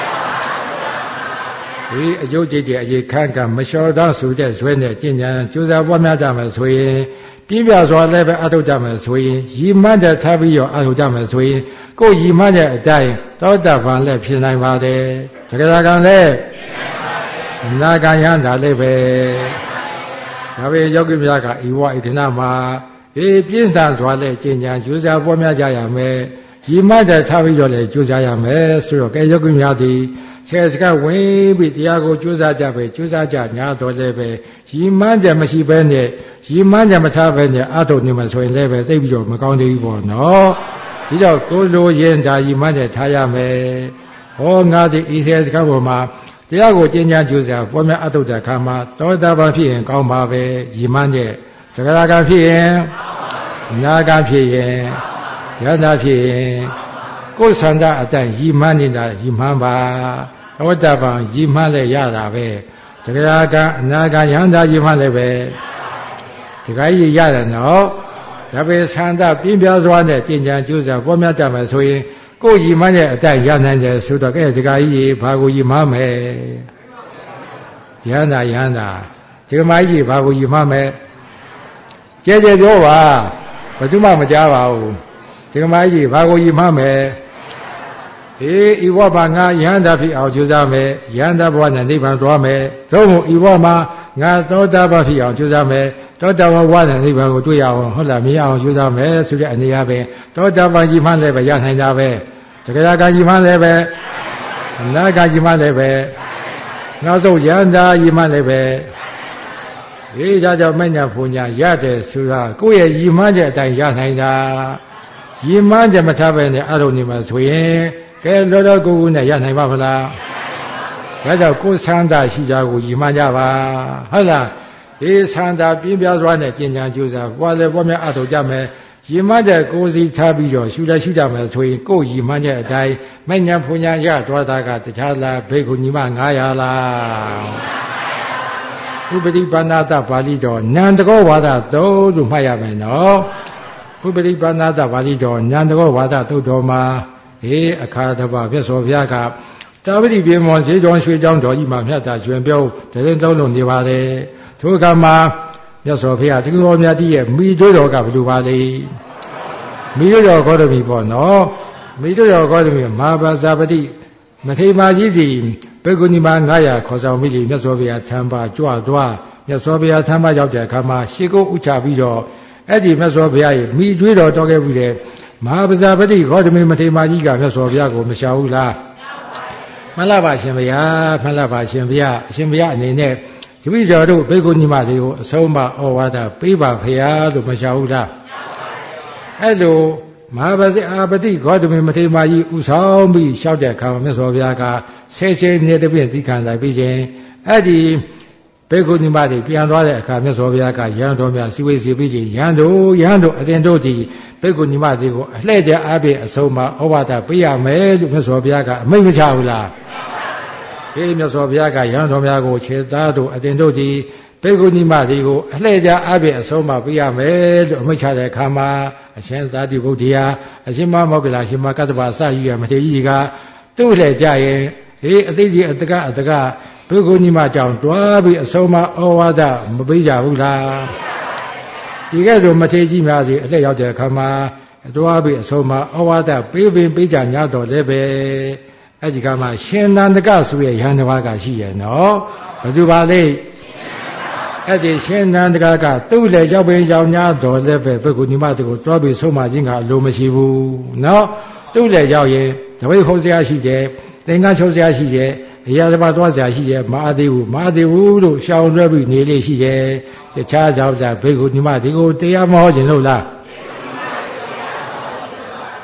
ဒီအယုတ်ကြည်တဲ့အရေးခန့်ကမလျှော်တော့ဆိုတဲ့ဇွဲနဲ့ကျင့်ညာကြိုးစားပွားများကြမယ်ဆိုရင်ပြင်းပြစွာလည်းပဲအထုကြမယ်ဆိုရင်ရည်မှန်းတဲ့ထားပြီးတော့အထုကြမယ်ဆိုရင်ကိုယ်ရည်မှန်းတဲ့အတိုင်းသောတာပန်လည်းဖြစ်နိုင်ပါတယ်သက္ကရာကံလည်းနာဂယန္တာလည်းပဲဒါပေယောဂီများကဤဝဣဒနာမှာဒီပြင်းထန်စွာနဲ့ကျင့်ကြံကြိုးစားပွားများကြရမယ်ရည်မှန်းတဲ့ထားပြီးတော့လည်းကြိုးစားရမယ်ဆိုတော့ကဲယောဂီများသည်ဆယ်စကဝင်ပြီးတရားကိုကြိုးစားကြပဲကြိုးစားကြညာတော်လည်းပဲရည်မှန်းတဲ့မရှိဘဲနဲ့ရည်မှန်းတဲ့မထားဘဲနဲ့အထုနေမှဆိုရင်လည်းပဲသိပြီးတော့မကောင်းသေးဘူးပေါ့နော်ဒီတော့ကိုလိုရင်ဒါရည်မှန်းတဲ့ထားရမယ်ဟောငါသည်ဤဆယ်စကပေါ်မှာတရားကိုကျင့်ကြံကြိုးစားပွားများအထုတဲ့အခါမှာသောတာပန်ဖြစ်ရင်ကောင်းပါပဲရည်မှန်းတဲ့သက္ကရာကဖြစ်ရင်နာကဖြစ်ရင်ယန္တာဖြစ်ရင်ကိုယ်ဆန္ဒအတိုင်းရည်မှန်းနေတာရည်မှန်းပါသောတာပန်ရည်မှန်းလည်းရတာပဲသက္ကရာကအနာကယန္တာရည်မှန်းလည်းပဲဒီကကြီးရတယ်နော်ဒါပေဆန္ဒပြင်းပြစွာနဲ့ကျင့်ကြံကြိုးစားပွားများကြမယ်ဆိုရင်ကိုယ်ရည်မှန်းတဲ့အတိုင်းရနိုင်တယ်ဆိုတော့ကဲဒီကကြီးဘာကိုရည်မှန်းမယ်ယန္တာယန္တာဒီကမကြီးဘာကိုရည်မှန်းမယ်ကြဲကြဲပြောပါဘယ်သူမှမကြားပါဘူးဒီကမကြီးဘာကိုရည်မှန်းမယ်အေးဤဘဝမှာငါယန္တာဖြစ်အောင်ကြိုးစားမယ်ယန္တာဘဝနဲ့နိဗ္ဗာန်သွားမယ်သို့မဟုတ်ဤဘဝမှာငါသောတာပန်ဖြစ်အောင်ကြိုးစားမယ်သောတာပန်ဘဝနဲ့နိဗ္ဗာန်ကိုတွေ့ရအောင်ဟုတ်လားမရအောင်ကြိုးစားမယ်ဆိုတဲ့အနေအချင်းသောတာပန်ရည်မှန်းလည်းပဲရနိုင်တာပဲတကယ်ကရည်မှန်းလည်းပဲအနာကရည်မှန်းလည်းပဲနောက်ဆုံးယန္တာရည်မှန်းလည်းပဲဒီဒါကြောင့်မညာဖုန်ညာရတယ်ဆိုတာကိုယ့်ရဲ့ရည်မှန်းတဲ့အတိုင်းရနိုင်တာရည်မှန်းချက်မထားပဲနဲ့အရုံနေမှာဆိုရင်ကဲလောလောကူကူနဲ့ရနိုင်ပါမလားဒါကြောင့်ကိုယ်ဆန္ဒရှိတာကိုရည်မှန်းကြပါဟုတ်လားဒီဆန္ဒပြင်းပြစွာနဲ့ကျင့်ကြံကြိုးစားပွားလေပွားများအထောက်ကြမယ်ရည်မှန်းတဲ့ကိုယ်စီထားပြီးတော့ရှုလည်းရှုကြမယ်ဆိုရင်ကိုယ်ရည်မှန်းတဲ့အတိုင်းမညာဖုန်ညာရသွားတာကတခြားလားဘိက္ခုညီမငါးရာလားဥပရိပါဏာတပါဠိတော်နန္တကောဝါဒသုံးလို့မှတ်ရမယ်နော်ဥပရိပါဏာတပါဠိတော်နန္တကောဝါဒသုတ်တော်မှာဟေးအခါတပါမြတ်စွာဘုရားကတာဝတိပြေမောဈေးကြောင်းရွှေကြောင်းတော်ကြီးမှာမြတ်တာကျွင်ပြောတရင်သုံးလုံးနေပါတယ်ထိုအခါမှာမြတ်စွာဘုရားတက္ကသိုလ်မြတ်ကြီးရဲ့မိတို့တော်ကဘယ်လိုပါလဲမိတို့တော်ဂေါတမီပေါ့နော်မိတို့တော်ဂေါတမီမဟာပါဇာပတိမထေမာကြီးသည်ဘေကုဏီမှာငါးရာခေါ်ဆောင်မိလိမြတ်စွာဘုရားထံပါကြွသွားမြတ်စွာဘုရားထံပါရောက်တဲ့အခါမှာရှေးကုတ်ဥချပြီးတော့အဲ့ဒီမြတ်စွာဘုရားရဲ့မိတွေးတော်တော်ခဲ့ပြီးတဲ့မဟာပါဇာပတိဂေါတမီမထေမာကြီးကမြတ်စွာဘုရားကိုမရှာဘူးလားမှန်လားပါရှင်ဘုရားမှန်လားပါရှင်ဘုရားအရှင်ဘုရားအနေနဲ့တပည့်တော်တို့ဘေကုဏီမတွေကိုအဆုံးမဩဝါဒပေးပါဘုရားလို့မရှာဘူးလားအဲ့လိုမဟာပါဇာပတိဂေါတမီမထေမာကြီးဥဆောင်ပြီးလျှောက်တဲ့အခါမှာမြတ်စွာဘုရားကဆဲဆဲနေတဲ့ပြင်သီခံလိုက်ပြီးခြင်းအဲ့ဒီဘေကုဏီမတွေပြန်သွားတဲ့အခါမြတ်စွာဘုရားကရဟန်းတော်များစီဝေးစီပြီးခြင်းရဟန်းတို့ရဟန်းတို့အတင်တို့ဒီဘေကုဏီမတွေကိုအလှည့်ကျအားဖြင့်အဆုံးမဩဝါဒပေးရမယ်လို့မြတ်စွာဘုရားကအမိန့်မချဘူးလားအေးမြတ်စွာဘုရားကရဟန်းတော်များကိုခြေသားတို့အတင်တို့ဒီဘေကုဏီမတွေကိုအလှည့်ကျအားဖြင့်အဆုံးမပေးရမယ်လို့အမိန့်ချတဲ့အခါမှာအရှင်သာတိဗုဒ္ဓရာအရှင်မမောဂလအရှင်မကတ္တဗာစယူရမထေရကြီးကသူ့လှည့်ကြရင်ဟေးအသိကြီးအတကအတကဘေကုဏီမကြောင့်တွားပြီးအဆုံးမဩဝါဒမပေးကြဘူးလားဒီကဲ့သို့မထေရကြီးများစီအလှည့်ရောက်တဲ့အခါမှာတွားပြီးအဆုံးမဩဝါဒပေးပင်ပေးကြ냐တော့လည်းပဲအဲ့ဒီကမှရှင်နန္ဒကဆိုရဲ့ယန္တဝါကရှိရနော်ဘယ်သူပါလဲအဲ့ဒီရှင်နန္ဒကကသူ့လည်းရောက်ပင်ရောက်냐တော့လည်းပဲဘေကုဏီမတွေကိုတွားပြီးဆုံးမခြင်းကအလိုမရှိဘူးနော်သူ့လည်းရောက်ရင်တပိတ်ခုံးစရာရှိတယ်သင်္ကန်းချုပ်စရာရှိတယ်အရာတစ်ပါးသွားစရာရှိတယ်မအားသေးဘူးမအားသေးဘူးလို့ရှောင်လွှဲပြီးနေလေရှိတယ်တခြားကြောင့်သာဘေကုဏီမဒီကိုတရားမဟောခြင်းလို့လားဩ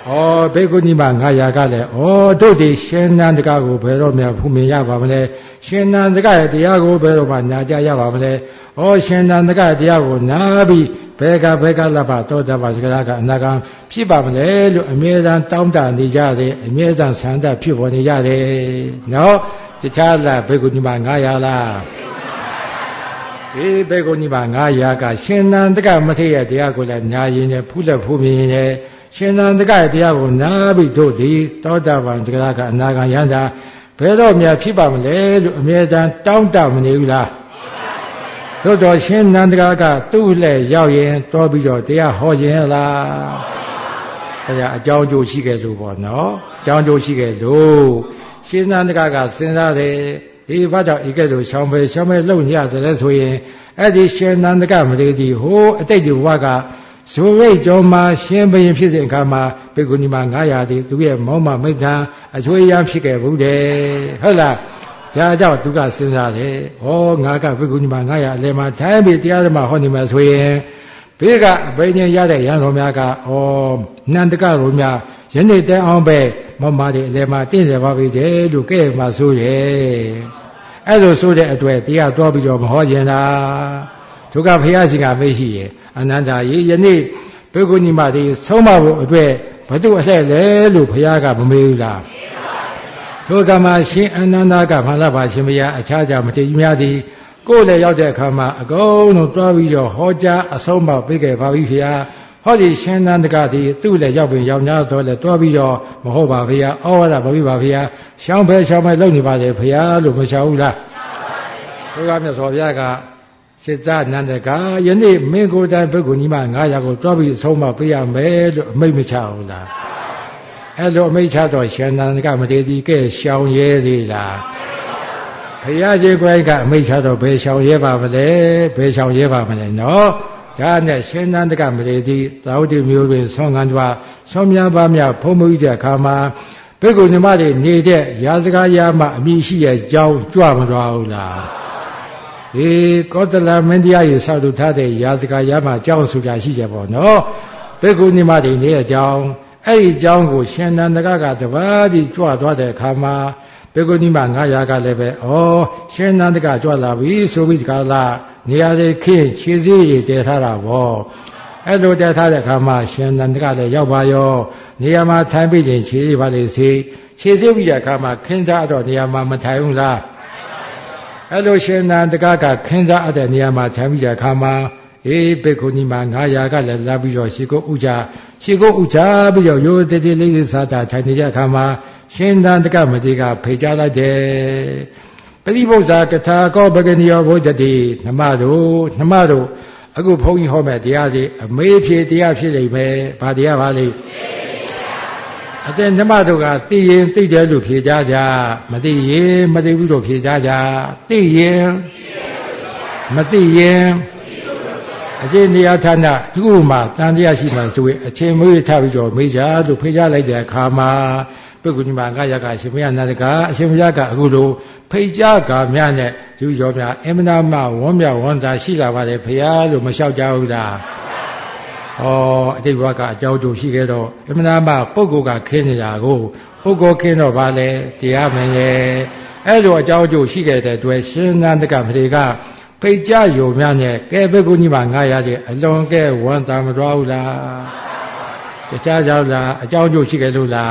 ဩဘေကုဏိမငါးရာကလည်းဩတို့ဒီရှင်နန္ဒကကိုဘယ်တော့မှဖူးမြင်ရပါမလဲရှင်နန္ဒကရဲ့တရားကိုဘယ်တော့မှနာကြရပါမလဲဩရှင်နန္ဒကတရားကိုနာပြီးဘယ်ကဘယ်ကလပ်ပါတောတပါစကရာကအနာဂံဖြစ်ပါမလဲလို့အမြဲတမ်းတောင်းတနေကြတယ်အမြဲတမ်းဆန္ဒဖြစ်ပေါ်နေကြတယ်နော်တခြားလားဘေကုဏိမငါးရာလားဒီဘေကုဏိမငါးရာကရှင်နန္ဒကမထေရတရားကိုလည်းညာရင်နဲ့ဖူးလက်ဖူးမြင်နဲ့ရှင်နန္ဒကတရားကိုနာပြီးတို့ဒီတောတာပန်စကရာကအနာဂံယန္တာဘယ်တော့မှဖြစ်ပါမလဲလို့အမြဲတမ်းတောင်းတမနေဘူးလားတို့တော်ရှင်နန္ဒကကသူ့လှဲ့ရောက်ရင်တော်ပြီးတော့တရားဟောခြင်းလားအဲဒါအကြောင်းကျိုးရှိခဲ့လို့ပေါ့နော်အကြောင်းကျိုးရှိခဲ့လို့ရှင်နန္ဒကကစဉ်းစားတယ်ဒီဘာကြောင့်ဤကဲ့သို့ရှောင်းပဲရှောင်းပဲလုံညရတယ်ဆိုရင်အဲ့ဒီရှင်နန္ဒကမလေးဒီဟိုအတိတ်ဒီဘဝကဇိုရိတ်ကျော်မှာရှင်ဘရင်ဖြစ်စဉ်အခါမှာဘေကုဏိမငါးရာဒီသူရဲ့မောင်းမမိတ်ခံအချွေရန်ဖြစ်ခဲ့ဘူးတယ်ဟုတ်လားဒါကြောင့်သူကစဉ်းစားတယ်ဟောငါကဘေကုဏိမငါးရာအလယ်မှာထိုင်ပြီးတရားဓမ္မဟောနေမှာဆိုရင်ဘေးကအဘိညာဉ်ရတဲ့ရန်တော်များကဩနန္ဒကတော်များယနေ့တည်းအောင်ပဲမမတွေအလယ်မှာတင့်တယ်ပါပြီတယ်လို့ကဲမှဆိုတယ်အဲ့လိုဆိုတဲ့အတွက်တရားတော်ပြီးတော့မဟောကျင်တာသူကဘုရားရှင်ကမေ့ရှိရဲ့အနန္တရေယနေ့ဘေကုဏိမတွေဆုံးမဖို့အတွက်ဘသူအလှဲ့လဲလို့ဘုရားကမမေးဘူးလားထိုကမှာရှင်အနန္ဒကမလာပါရှင်ဘုရားအခြားကြမတည်ကြီးများသည်ကိုယ်လည်းရောက်တဲ့အခါမှာအကုန်လုံးတွားပြီးတော့ဟောကြားအဆုံးမပေးခဲ့ပါပြီဘုရားဟောဒီရှင်နန္ဒကသည်သူ့လည်းရောက်ပြင်ရောက်များတော့လည်းတွားပြီးတော့မဟုတ်ပါဘုရားဩဝါဒပါပြီပါဘုရားရှောင်းဖဲရှောင်းဖဲလုပ်နေပါလေဘုရားလို့မချဘူးလားထိုကမြတ်စွာဘုရားကစိတ္တနန္ဒကယနေ့မင်းကိုယ်တိုင်ဘေကုဏိမငါးရာကိုတွားပြီးအဆုံးမပေးရမယ်လို့အမိန့်မချဘူးလားအဲ့လိုအမိန့်ချတော့ရှင်နန္ဒကမတည်ဒီကဲရှောင်းရဲသေးလားဘုရားကြီးကိုယ်ကအမိန့်ချတော့ဘယ်ရှောင်းရဲပါမလဲဘယ်ရှောင်းရဲပါမလဲနော်ဒါနဲ့ရှင်နန္ဒကမတည်ဒီသာဝတိမျိုးတွင်ဆွမ်းခံကြွားဆွမ်းများပါများဖုံးမှုတဲ့အခါမှာဘေကုဏိမတွေနေတဲ့ရာဇဂရာမအမိရှိရဲ့ကြောင်းကြွမသွားဘူးလားေကောတလမင်းတရားရေဆောက်လုပ်ထားတဲ့ရာဇဂရာမအကြောင်းဆိုတာရှိကြပေါ့နော်ဘေကုဏိမတွေနေတဲ့အကြောင်းအဲ့ဒီအကြောင်းကိုရှင်နန္ဒကကတပါးဒီကြွသွားတဲ့အခါမှာဘေကုဏိမငါးရာကလည်းပဲဩရှင်နန္ဒကကြွလာပြီဆိုပြီးဒီကလာနေရာတွေခင်းခြေစည်းရည်တည်ထားတာပေါ့အဲ့လိုတည်ထားတဲ့အခါမှာရှင်နန္ဒကလည်းရောက်ပါရောနေရာမှာထိုင်ပြီးရင်ခြေစည်းပါလေစီခြေစည်းပြီးတဲ့အခါမှာခင်းထားတော့နေရာမှာမထိုင်ဘူးလားအဲ့လိုရှင်နန္ဒကကခင်းစားအပ်တဲ့နေရာမှာထိုင်ပြီးတဲ့အခါမှာအေးဘေကုဏိမငါးရာကလည်းလာပြီးတော့ရှ िख ုဥကြရှ िख ုဥကြပြီးတော့ရိုးတည်တည်လေးလေးစားတာထိုင်နေတဲ့အခါမှာရှင်နန္ဒကမတိကဖိတ်ကြားလိုက်တယ်ပရိပု္ပ္ပာကထာကောဘဂနိယောဘုဒ္ဓတိနှမတို့နှမတို့အခုဘုန်းကြီးဟောမဲ့တရားတွေအမေးဖြေတရားဖြစ်လိမ့်မယ်ဗာတရားပါလိမ့်အတဲ့နှမတို့ကသိရင်သိတယ်လို့ဖြေကြကြမသိရင်မသိဘူးလို့ဖြေကြကြသိရင်မသိရင်အကျင့်တရားဌာနဒီဥမှာတန်တရားရှိမှဆိုရင်အချိန်မွေးထားပြီးတော့မေးကြလို့ဖိတ်ကြလိုက်တဲ့အခါမှာဘေကုဏိမငါးရာကရှင်မယနန္ဒကအရှင်မယကအခုလိုဖိတ်ကြကများနဲ့ကျူးကျော်များအမနာမဝန်းမြဝန်းသာရှိလာပါလေဖရာလို့မလျှောက်ကြဘူးလားဩအတိတ်ဘဝကအကြောင်းကျိုးရှိခဲ့တော့အမနာမပုဂ္ဂိုလ်ကခင်းနေတာကိုပုဂ္ဂိုလ်ခင်းတော့ဗာလဲတရားမင်းရဲ့အဲ့လိုအကြောင်းကျိုးရှိခဲ့တဲ့အတွက်ရှင်နန္ဒကမထေရကဖိတ်ကြယုံများနဲ့ကဲဘေကုဏိမငါးရာတဲ့အလွန်ကဲဝမ်းသာမတော်ဘူးလားတခြားကြောင့်လားအကြောင်းကျိုးရှိခဲ့လို့လား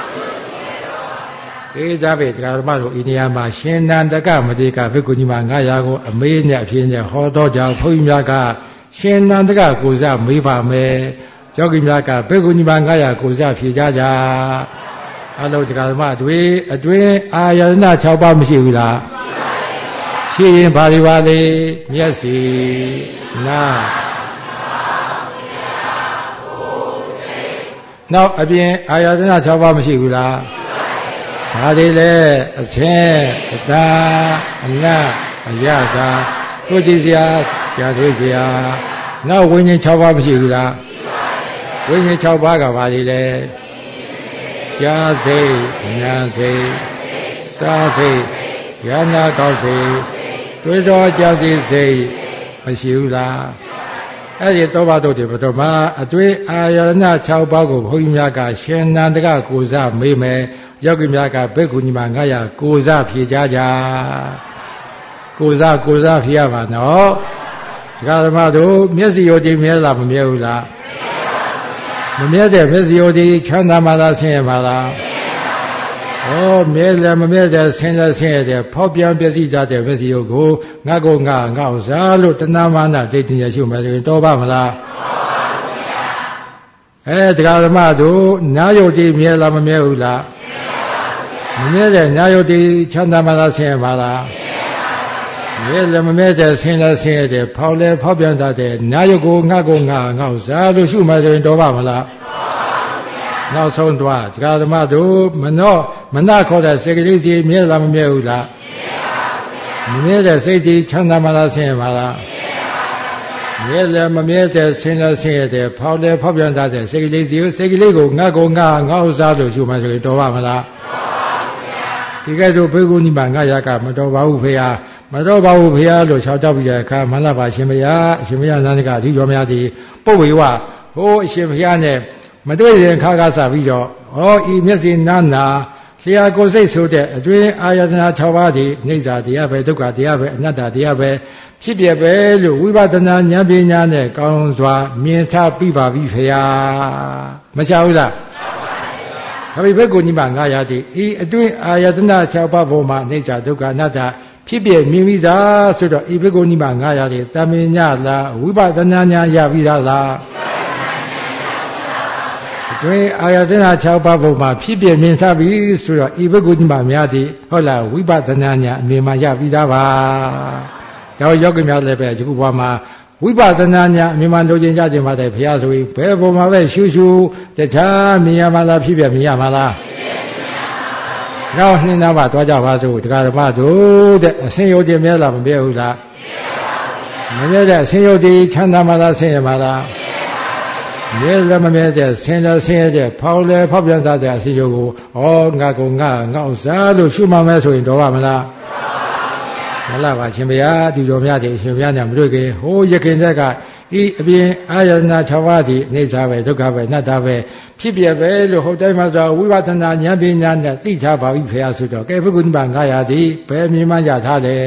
အေးသားပဲတရားဓမ္မတို့ဤနေရာမှာရှင်နန္ဒကမထေရကဘေကုဏိမငါးရာကိုအမေးနဲ့အဖြစ်နဲ့ဟောတော်ကြောင့်ဘုန်းကြီးများကရှင်နန္ဒကကိုစားမေးပါမယ်ယောဂီများကဘေကုဏိမငါးရာကိုစားဖြေကြကြအလုံးတရားဓမ္မတွေအတွင်းအာယတနာ၆ပါးမရှိဘူးလားရှိရင်ဘာတွေပါလဲမျက်စိနားနောက်အပြင်အာယတနာ၆ပါးမရှိဘူးလားဘာတွေလဲအချင်းအတာအနတ်အယတာကိုကြည်စရာကြာသေးစရာနောက်ဝိညာဉ်၆ပါးမရှိဘူးလားဝိညာဉ်၆ပါးကဘာတွေလဲရှားစိတ်နာစိတ်စားစိတ်ရဟနာကောက်စိတ်တွေးတော်ကြစီစိတ်မရှိဘူးလားအဲ့ဒီတောပါတို့တွေဘုတော်မှာအတွေ့အာရဏ၆ပါးကိုဘုန်းကြီးများကရှင်နန္ဒကကိုစားမေးမယ်ယောဂီများကဘိက္ခုညီမငါရကိုစားဖြေကြကြကိုစားကိုစားဖြေရပါနော်ဒကာဓမ္မတို့မျက်စိရိုတိမြဲလားမမြဲဘူးလားမမြဲတဲ့မျက်စိရိုတိချမ်းသာမှလားဆင်းရဲမှလားဩမြဲလည်းမမြဲတဲ့ဆင်းလည်းဆင်းရဲတဲ့ဖောက်ပြန်ပျက်စီးတတ်တဲ့မျက်စိရိုကိုငါကိုငါငါဥစားလို့တဏမာနဒိဋ္ဌိရရှုမယ်ဆိုရင်တော်ပါမလားအဲဒကာဓမ္မတို့နာယုတ်တိမြဲလားမမြဲဘူးလားမမြဲတဲ့နာယုတ်တိချမ်းသာမှလားဆင်းရဲမှလားမြဲလည်းမမြဲတဲ့ဆင်းလည်းဆင်းရဲတဲ့ဖောက်လည်းဖောက်ပြန်တတ်တဲ့နာယုတ်ကိုငါကိုငါငါဥစားလို့ရှုမယ်ဆိုရင်တော်ပါမလားနောက်ဆုံးတော့ဒကာဓမ္မတို့မနောမနခေါ်တဲ့စေကလေးကြီးမြဲလားမမြဲဘူးလားမမြဲတဲ့စိတ်ကြီးချမ်းသာမှလားဆင်းရဲမှလားမြဲလည်းမမြဲတဲ့ဆင်းလည်းဆင်းရဲတဲ့ဖောက်လည်းဖောက်ပြန်တတ်တဲ့စေကလေးကြီးစေကလေးကိုငါကိုငါငါဥစားလို့ရှုမှဆိုရင်တော်ပါမလားဒီကဲဆိုဘေကုဏီမှာငါရကမတော်ပါဘူးဖေဟာမတော်ပါဘူးဖေဟာလို့ခြောက်တောက်ပြီးတဲ့အခါမလှပါရှင်မယားအရှင်မယားနန္ဒကအဓိကျော်များသည်ပုပ်ဝေဝဟိုးအရှင်ဘုရားနဲ့မတွေ့ရင်ခါကားစားပြီးတော့ဩဤမျက်စိနာနာလျှာကိုယ်စိတ်ဆိုတဲ့အတွေ့အာယတနာ၆ပါးဒီအိဋ္ဌာတရားပဲဒုက္ခတရားပဲအနတ္တတရားပဲဖြစ်ပြပဲလို့ဝိပဿနာဉာဏ်ပညာနဲ့ကောင်းစွာမြင်ထားပြီးပါပြီဖေဟာမချဘူးလားဒါပေမဲ့ကိုကြီးမှငါရသည်ဤအတွင်းအာယတနာ၆ပါးပေါ်မှာအိဋ္ဌာဒုက္ခအနတ္တဖြစ်ပြမြင်ပြီးသားဆိုတော့ဤဘကိုကြီးမှငါရသည်တမင်ညလားဝိပဿနာဉာဏ်ရပြီးသားလားအတွင်းအာယတနာ၆ပါးပေါ်မှာဖြစ်ပြမြင်ထားပြီဆိုတော့ဤဘကိုကြီးမှများသည်ဟုတ်လားဝိပဿနာဉာဏ်အမြင်မှရပြီးသားပါဒါယောဂီများလည်းပဲဒီခုဘဝမှာဝိပဿနာဉာဏ်အမြင်မှလိုချင်ကြခြင်းပါတယ်ဘုရားဆိုရင်ဘယ်ပုံမှာပဲရှုရှုတခြားမြင်ရမှာလားဖြစ်ပြမြင်ရမှာလားနောက်နှင်းသားပါသွားကြပါစို့တရားဓမ္မတို့တဲ့အစင်ယုတ်တင်မြဲလားမမြဲဘူးလားမမြဲတဲ့အစင်ယုတ်တင်ချမ်းသာမှာလားဆင်းရဲမှာလားမြဲလည်းမမြဲတဲ့ဆင်းလည်းဆင်းရဲတဲ့ဖောက်လည်းဖောက်ပြန်တတ်တဲ့အစင်ယုတ်ကိုဩငါကငါငါဥစားလို့ရှုမှမယ်ဆိုရင်တော့ပါမလားမလားပါရှင်ဗျာဒီလိုများတယ်ရှင်ဗျာနဲ့မတွေ့ခင်ဟိုးရခင်တက်ကဤအပြင်အာယတနာ၆ပါးဒီအိဋ္ဌာပဲဒုက္ခပဲအနတ္တပဲဖြစ်ပြပဲလို့ဟုတ်တိုင်းမှာဆိုဝိပဿနာဉာဏ်ပညာနဲ့သိထားပါပြီဖေဟာဆိုတော့ကဲဘုကုဏ္ဏငါရသည်ဘယ်မြင်မှရထားလဲ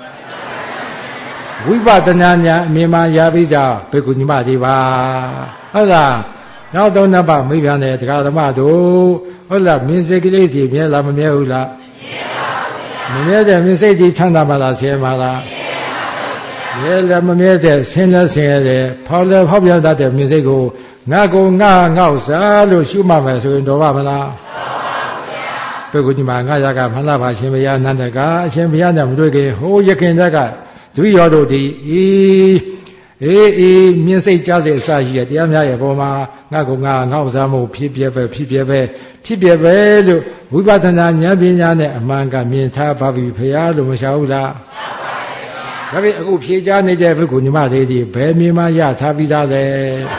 ဝိပဿနာဉာဏ်အမြင်မှရပြီးကြဘုကုဏ္ဏဒီပါဟုတ်လားနောက်သုံးနံပါတ်မိပြန်တယ်တရားဓမ္မတို့ဟုတ်လားမြင်စိတ်ကလေးဒီမြဲလားမမြဲဘူးလားမမြဲတဲ့မြင်စိတ်ကြီးချမ်းသာမှလားဆင်းရဲမှလားမြဲလည်းမမြဲတဲ့ဆင်းလည်းဆင်းရဲတယ်ဖောက်လည်းဖောက်ပြန်တတ်တဲ့မြင်စိတ်ကိုငါကိုငါငေါ့စားလို့ရှုမှမယ်ဆိုရင်တော်ပါမလားဘုရားဒီမှာငါရကမလှပါရှင်ဘုရားနန္ဒကအရှင်ဘုရားနဲ့မတွေ့ခင်ဟိုးရခင်တက်ကဒုရောတို့ဒီအေးအေးအေးမြင်စိတ်ကြားစိတ်အစရှိတဲ့တရားများရဲ့ပေါ်မှာငါကိုငါငေါ့စားမှုဖြစ်ပြပဲဖြစ်ပြပဲဖြစ်ပြပဲလို့ဝိပဿနာဉာဏ်ပညာနဲ့အမှန်ကမြင်ထားပါပြီဘုရားလို့မရှာဘူးလားဒါပေမဲ့အခုဖြေချနေတဲ့ဘုက္ခုညီမလေးဒီဘယ်မြင်မှရထားပြီးသားလဲ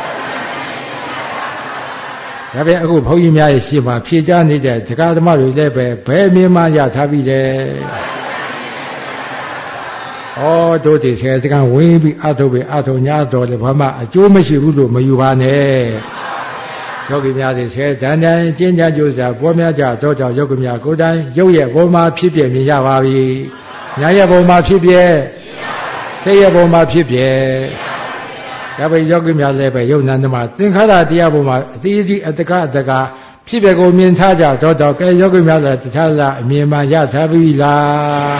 ဒါပေမဲ့အခုဘုန်းကြီးများရဲ့ရှေ့မှာဖြေချနေတဲ့တရားဓမ္မတွေလည်းပဲဘယ်မြင်မှရထားပြီးလဲဩတို့ဒီဆယ်တကန်ဝင်းပြီးအထုပ်ပဲအထုပ်ညာတော်လည်းဘာမှအကျိုးမရှိဘူးလို့မယူပါနဲ့ယောဂီများတွေဆယ်တန်တန်ကျင့်ကြကြိုးစားပွားများကြတော့ကြောင့်ယောဂီများကိုယ်တိုင်ရုပ်ရဲ့ဘုံမှာဖြစ်ပြမြင်ရပါပြီညာရဲ့ဘုံမှာဖြစ်ပြစိတ်ရဲ့ဘုံမှာဖြစ်ပြဒါပေယောဂီများလည်းပဲယုံနာဓမ္မသင်္ခါရတရားဘုံမှာအတိအကျအတကအတကဖြစ်ပြကိုမြင်ထားကြတော့တော့ကဲယောဂီများလည်းတခြားလားအမြင်မှရထားပြီလား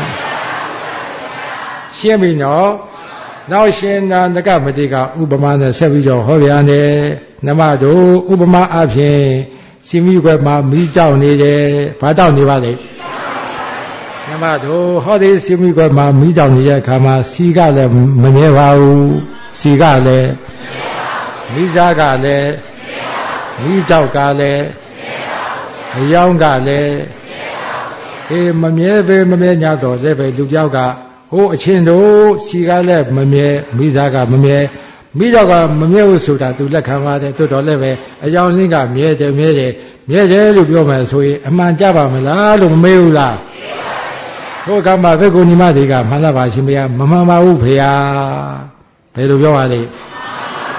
ရှင်းပြီနော်နောက်ရှင်နာတကမတိကဥပမာနဲ့ဆက်ပြီးတော့ဟောပြရတယ်နမတို့ဥပမာအဖြစ်စီမိခွဲမှာမိတောက်နေတယ်ဘာတောက်နေပါလဲနမတို့ဟောဒီစီမိခွဲမှာမိတောက်နေတဲ့အခါမှာစီကလည်းမမြဲပါဘူးစီကလည်းမိစားကလည်းမိတောက်ကလည်းအယောင်ကလည်းအေးမမြဲပဲမမြဲညာတော့စေပဲလူပြောက်ကဟိုအချင်းတို့စီကလည်းမမြဲမိသားကမမြဲမိတော့ကမမြဲဘူးဆိုတာသူလက်ခံပါတယ်တွတ်တော်လည်းပဲအယောင်လင်းကမြဲတယ်မြဲတယ်မြဲတယ်လို့ပြောမှဆိုရင်အမှန်ကြပါမလားလို့မမေးဘူးလားထိုကမှာဘက်ကိုညီမတွေကမှန်လားပါရှင်ဗျာမမှန်ပါဘူးဖေဟာဘယ်လိုပြောပါလဲ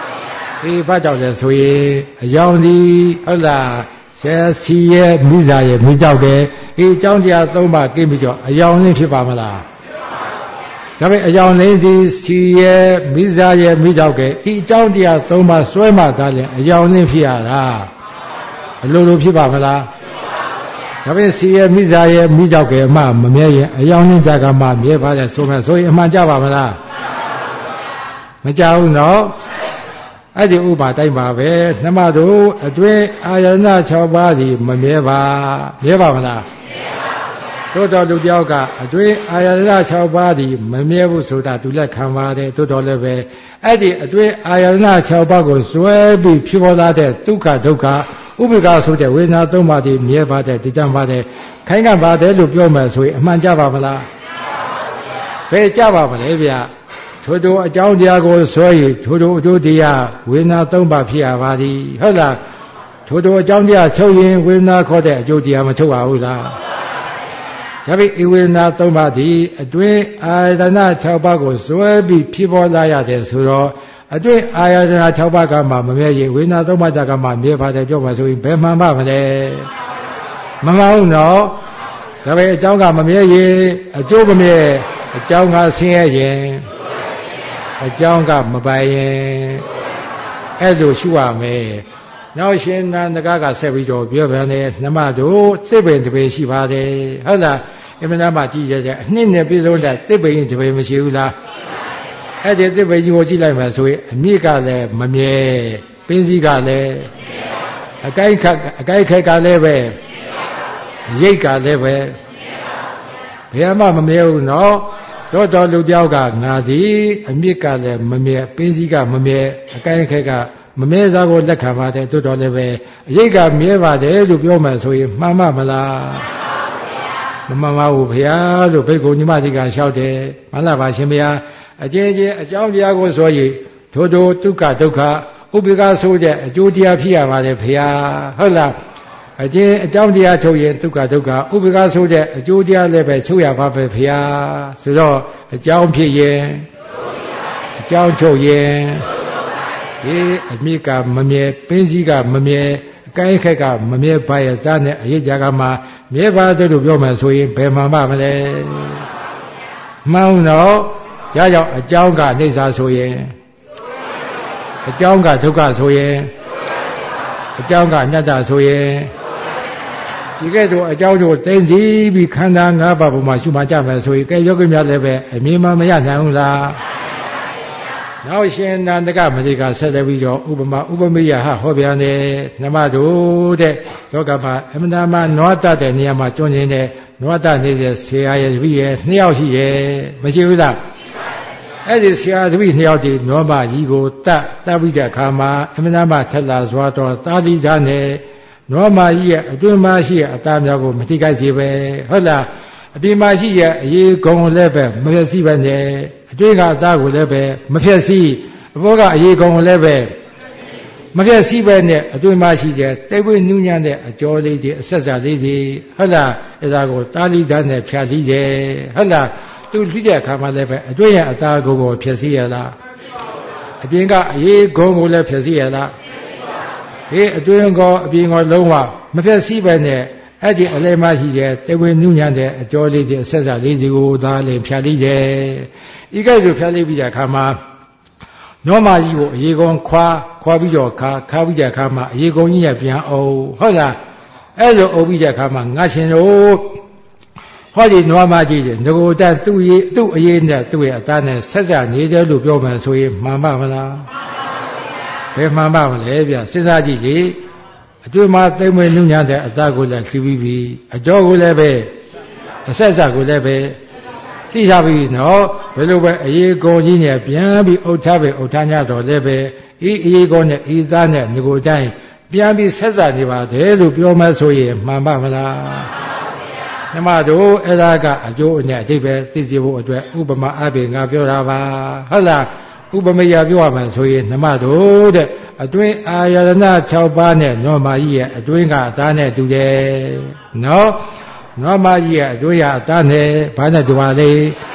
အေးဘာကြောင့်လဲဆိုရင်အယောင်ဒီဟုတ်လားဆဲစီရဲ့မိစားရဲ့မိကြောက်တယ်အေးအကြောင်းတရားသုံးပါကိပြီးတော့အယောင်လင်းဖြစ်ပါမလားဒါပေမဲ့အယောင်လင်းဒီစီရဲ့မိစားရဲ့မိကြောက်ကဲဤအကြောင်းတရားသုံးပါစွဲမှကားလဲအယောင်လင်းဖြစ်ရတာအလိုလိုဖြစ်ပါမလားဒါပေမဲ့စီရဲ့မိစားရဲ့မိကြောက်ကဲအမှမမြဲရင်အယောင်လင်းကြကမှမြဲပါလေဆိုမဲ့ဆိုရင်အမှန်ကြပါမလားမကြဘူးနော်အဲ့ဒီဥပါတိုင်းပါပဲနှမတို့အတွင်းအာယနာ၆ပါးစီမမြဲပါမြဲပါမလားမြဲပါဗျာတို့တော်လူတယောက်ကအတွင်းအာယနာ၆ပါးစီမမြဲဘူးဆိုတာသူလက်ခံပါတယ်တို့တော်လည်းပဲအဲ့ဒီအတွင်းအာယနာ၆ပါးကိုဇွဲပြီးဖြစ်ပေါ်လာတဲ့ဒုက္ခဒုက္ခဥပိ္ပခာဆိုတဲ့ဝေဒနာသုံးပါးစီမြဲပါတယ်တည်တံ့ပါတယ်ခိုင်းကပါတယ်လို့ပြောမယ်ဆိုရင်အမှန်ကြပါမလားဘယ်ကြပါမလဲဗျာထိုတို့အကြောင်းတရားကိုဆိုရင်ထိုတို့အကျိုးတရားဝေဒနာသုံးပါးဖြစ်ရပါသည်ဟုတ်လားထိုတို့အကြောင်းတရားချုပ်ရင်ဝေဒနာခေါ်တဲ့အကျိုးတရားမချုပ်ပါဘူးလားဒါပေမဲ့ဝေဒနာသုံးပါးသည်အတွင်းအာယတနာ၆ပါးကိုဇွဲပြီးဖြစ်ပေါ်လာရတယ်ဆိုတော့အတွင်းအာယတနာ၆ပါးကမှမမြဲရင်ဝေဒနာသုံးပါးကမှမြဲပါတယ်ပြောမှဆိုရင်ဘယ်မှန်ပါမလဲမမှန်ဘူးနော်ဒါပေမဲ့အကြောင်းကမမြဲရင်အကျိုးမမြဲအကြောင်းကဆင်းရဲရင်အကြောင်းကမပိုင်ရင်အဲ့လိုရှုရမယ်နောက်ရှင်နန္ဒကကဆက်ပြီးတော့ပြောပြန်တယ်နှမတို့တစ်ပင်တစ်ပင်ရှိပါတယ်ဟုတ်လားအမှန်တမ်းကြည့်ရတဲ့အနှစ်နဲ့ပြည့်စုံတဲ့တစ်ပင်တစ်ပင်မရှိဘူးလားအဲ့ဒီတစ်ပင်ကြီးကိုကြည့်လိုက်မှဆိုရင်အမြင့်ကလည်းမမြဲပင်းစည်းကလည်းအကိုက်ခက်အကိုက်ခက်ကလည်းပဲရိတ်ကလည်းပဲဘယ်မှမမြဲဘူးနော်တော်တော်လူတယောက်ကငါသည်အမြင့်ကလည်းမမြဲပင်းစည်းကမမြဲအကိုက်ခက်ကမမြဲသားကိုလက်ခံပါတယ်တော်တော်လည်းပဲအရိတ်ကမြဲပါတယ်လို့ပြောမှဆိုရင်မှန်ပါမလားမမှန်ပါဘူးဗျာလို့ဘိက္ခုညီမကြီးကလျှောက်တယ်မှန်လားပါရှင်ဗျာအကျဉ်းချင်းအကြောင်းတရားကိုဆိုရင်ထိုတို့ဒုက္ခဒုက္ခဥပိ္ပခာဆိုတဲ့အကျိုးတရားဖြစ်ရပါတယ်ဗျာဟုတ်လားအကျဉ်းအကြောင်းတရားချုပ်ရင်ဒုက္ခဒုက္ခဥပိ္ပခာဆိုတဲ့အကျိုးတရားလည်းပဲချုပ်ရပါပဲဗျာဆိုတော့အကြောင်းဖြစ်ရင်အကြောင်းချုပ်ရင်ဒီအမြင့်ကမမြဲပင်းစည်းကမမြဲအကိုင်းခက်ကမမြဲပါရဲ့သားနဲ့အရေးကြကမှမြဲပါတယ်လို့ပြောမှဆိုရင်ဘယ်မှမမလဲမှန်တော့ဒါကြောင့်အကြောင်းကအိဋ္ဌာဆိုရင်အကြောင်းကဒုက္ခဆိုရင်အကြောင်းကအနတ္တဆိုရင်ဒီကဲ့သို့အကြောင်းတို့သိသိပြီးခန္ဓာ၅ပါးပေါ်မှာရှုမှတ်ကြမယ်ဆိုရင်ကဲယောဂီများလည်းပဲအမြင်မှမရနိုင်ဘူးလားနောက်ရှင်နန္ဒကမတိကဆက်လက်ပြီးတော့ဥပမာဥပမေယဟဟောပြန်တယ်နှမတို့တဲ့လောကမှာအမှန်တမ်းနွားတတ်တဲ့နေရာမှာကျွန်းနေတဲ့နွားတတ်နေတဲ့ဆရာရဲ့တပည့်ရဲ့နှစ်ယောက်ရှိရဲ့မရှိဘူးလားအဲ့ဒီဆရာတပည့်နှစ်ယောက်ဒီနွားမကြီးကိုတတ်တတ်ပြီးတဲ့အခါမှာအမှန်တမ်းထက်လာစွာတော့သာသီဓာနဲ့နွားမကြီးရဲ့အတွင်းမှာရှိတဲ့အသားများကိုမတိကိုက်စေပဲဟုတ်လားအပြင်မှာရှိရဲ့အရေးကုံလည်းပဲမဖြစ်စီပဲနဲ့အတွင်းကအသားကိုလည်းပဲမဖြစ်စီအဘောကအရေးကုံလည်းပဲမဖြစ်စီပဲနဲ့အတွင်းမှာရှိတဲ့တိတ်ဝိနုညံ့တဲ့အကျော်လေးတွေအဆက်ဆက်လေးတွေဟုတ်လားအဲဒါကိုတာလီဓာတ်နဲ့ဖြာစီတယ်ဟုတ်လားသူလိတဲ့အခါမှာလည်းပဲအတွင်းရဲ့အသားကိုကိုဖြစ်စီရလားအပြင်ကအရေးကုံကိုလည်းဖြစ်စီရလားဟေးအတွင်းကောအပြင်ကောလုံးဝမဖြစ်စီပဲနဲ့အဲ့ဒီအလဲမရှိတဲ့တေဝေနုညံ့တဲ့အကျော်လေးတွေအဆက်ဆက်လေးတွေကိုသာလည်းဖြာလိတယ်ဤကဲ့သို့ဖြာလိပြီးတဲ့အခါမှာနွားမကြီးကိုအရေကုံခွာခွာပြီးတော့ခါခါပြီးတဲ့အခါမှာအရေကုံကြီးနဲ့ပြန်အောင်ဟုတ်လားအဲ့လိုအုပ်ပြီးတဲ့အခါမှာငါရှင်တို့ဟောဒီနွားမကြီးတွေငကိုတတ်သူ့ရေးသူ့အရေးနဲ့သူ့ရဲ့အသားနဲ့ဆက်ဆက်နေတယ်လို့ပြောမှဆိုရင်မှန်ပါမလားဘယ်မှန်ပါမလဲဗျစဉ်းစားကြည့်လေအတွင်းမှာသိမ့်မွေနုညံ့တဲ့အသားကိုလည်းသိပြီးပြီအကျော်ကိုလည်းပဲအဆက်ဆက်ကိုလည်းပဲသိထားပြီနော်ဘယ်လိုပဲအရေးကောကြီးနဲ့ပြန်ပြီးအုတ်ထားပဲအုတ်ထားညတော့လည်းပဲဤအရေးကောနဲ့ဤသားနဲ့ငကိုတိုင်းပြန်ပြီးဆက်ဆက်နေပါတယ်လို့ပြောမှဆိုရင်မှန်ပါမလားမှန်ပါဗျာဓမ္မတို့အဲ့ဒါကအကျိုးအနဲ့အတိပဲသိစေဖို့အတွက်ဥပမာအပြင်ငါပြောတာပါဟုတ်လားဥပမေယပြောရမှဆိုရင်ဓမ္မတို့တဲ့အတွင်းအာယတနာ၆ပါးနဲ့နွားမကြီးရဲ့အတွင်းကအသားနဲ့တူတယ်နော်နွားမကြီးရဲ့အတွင်းရအသားနဲ့ဘာနဲ့တူပါလဲ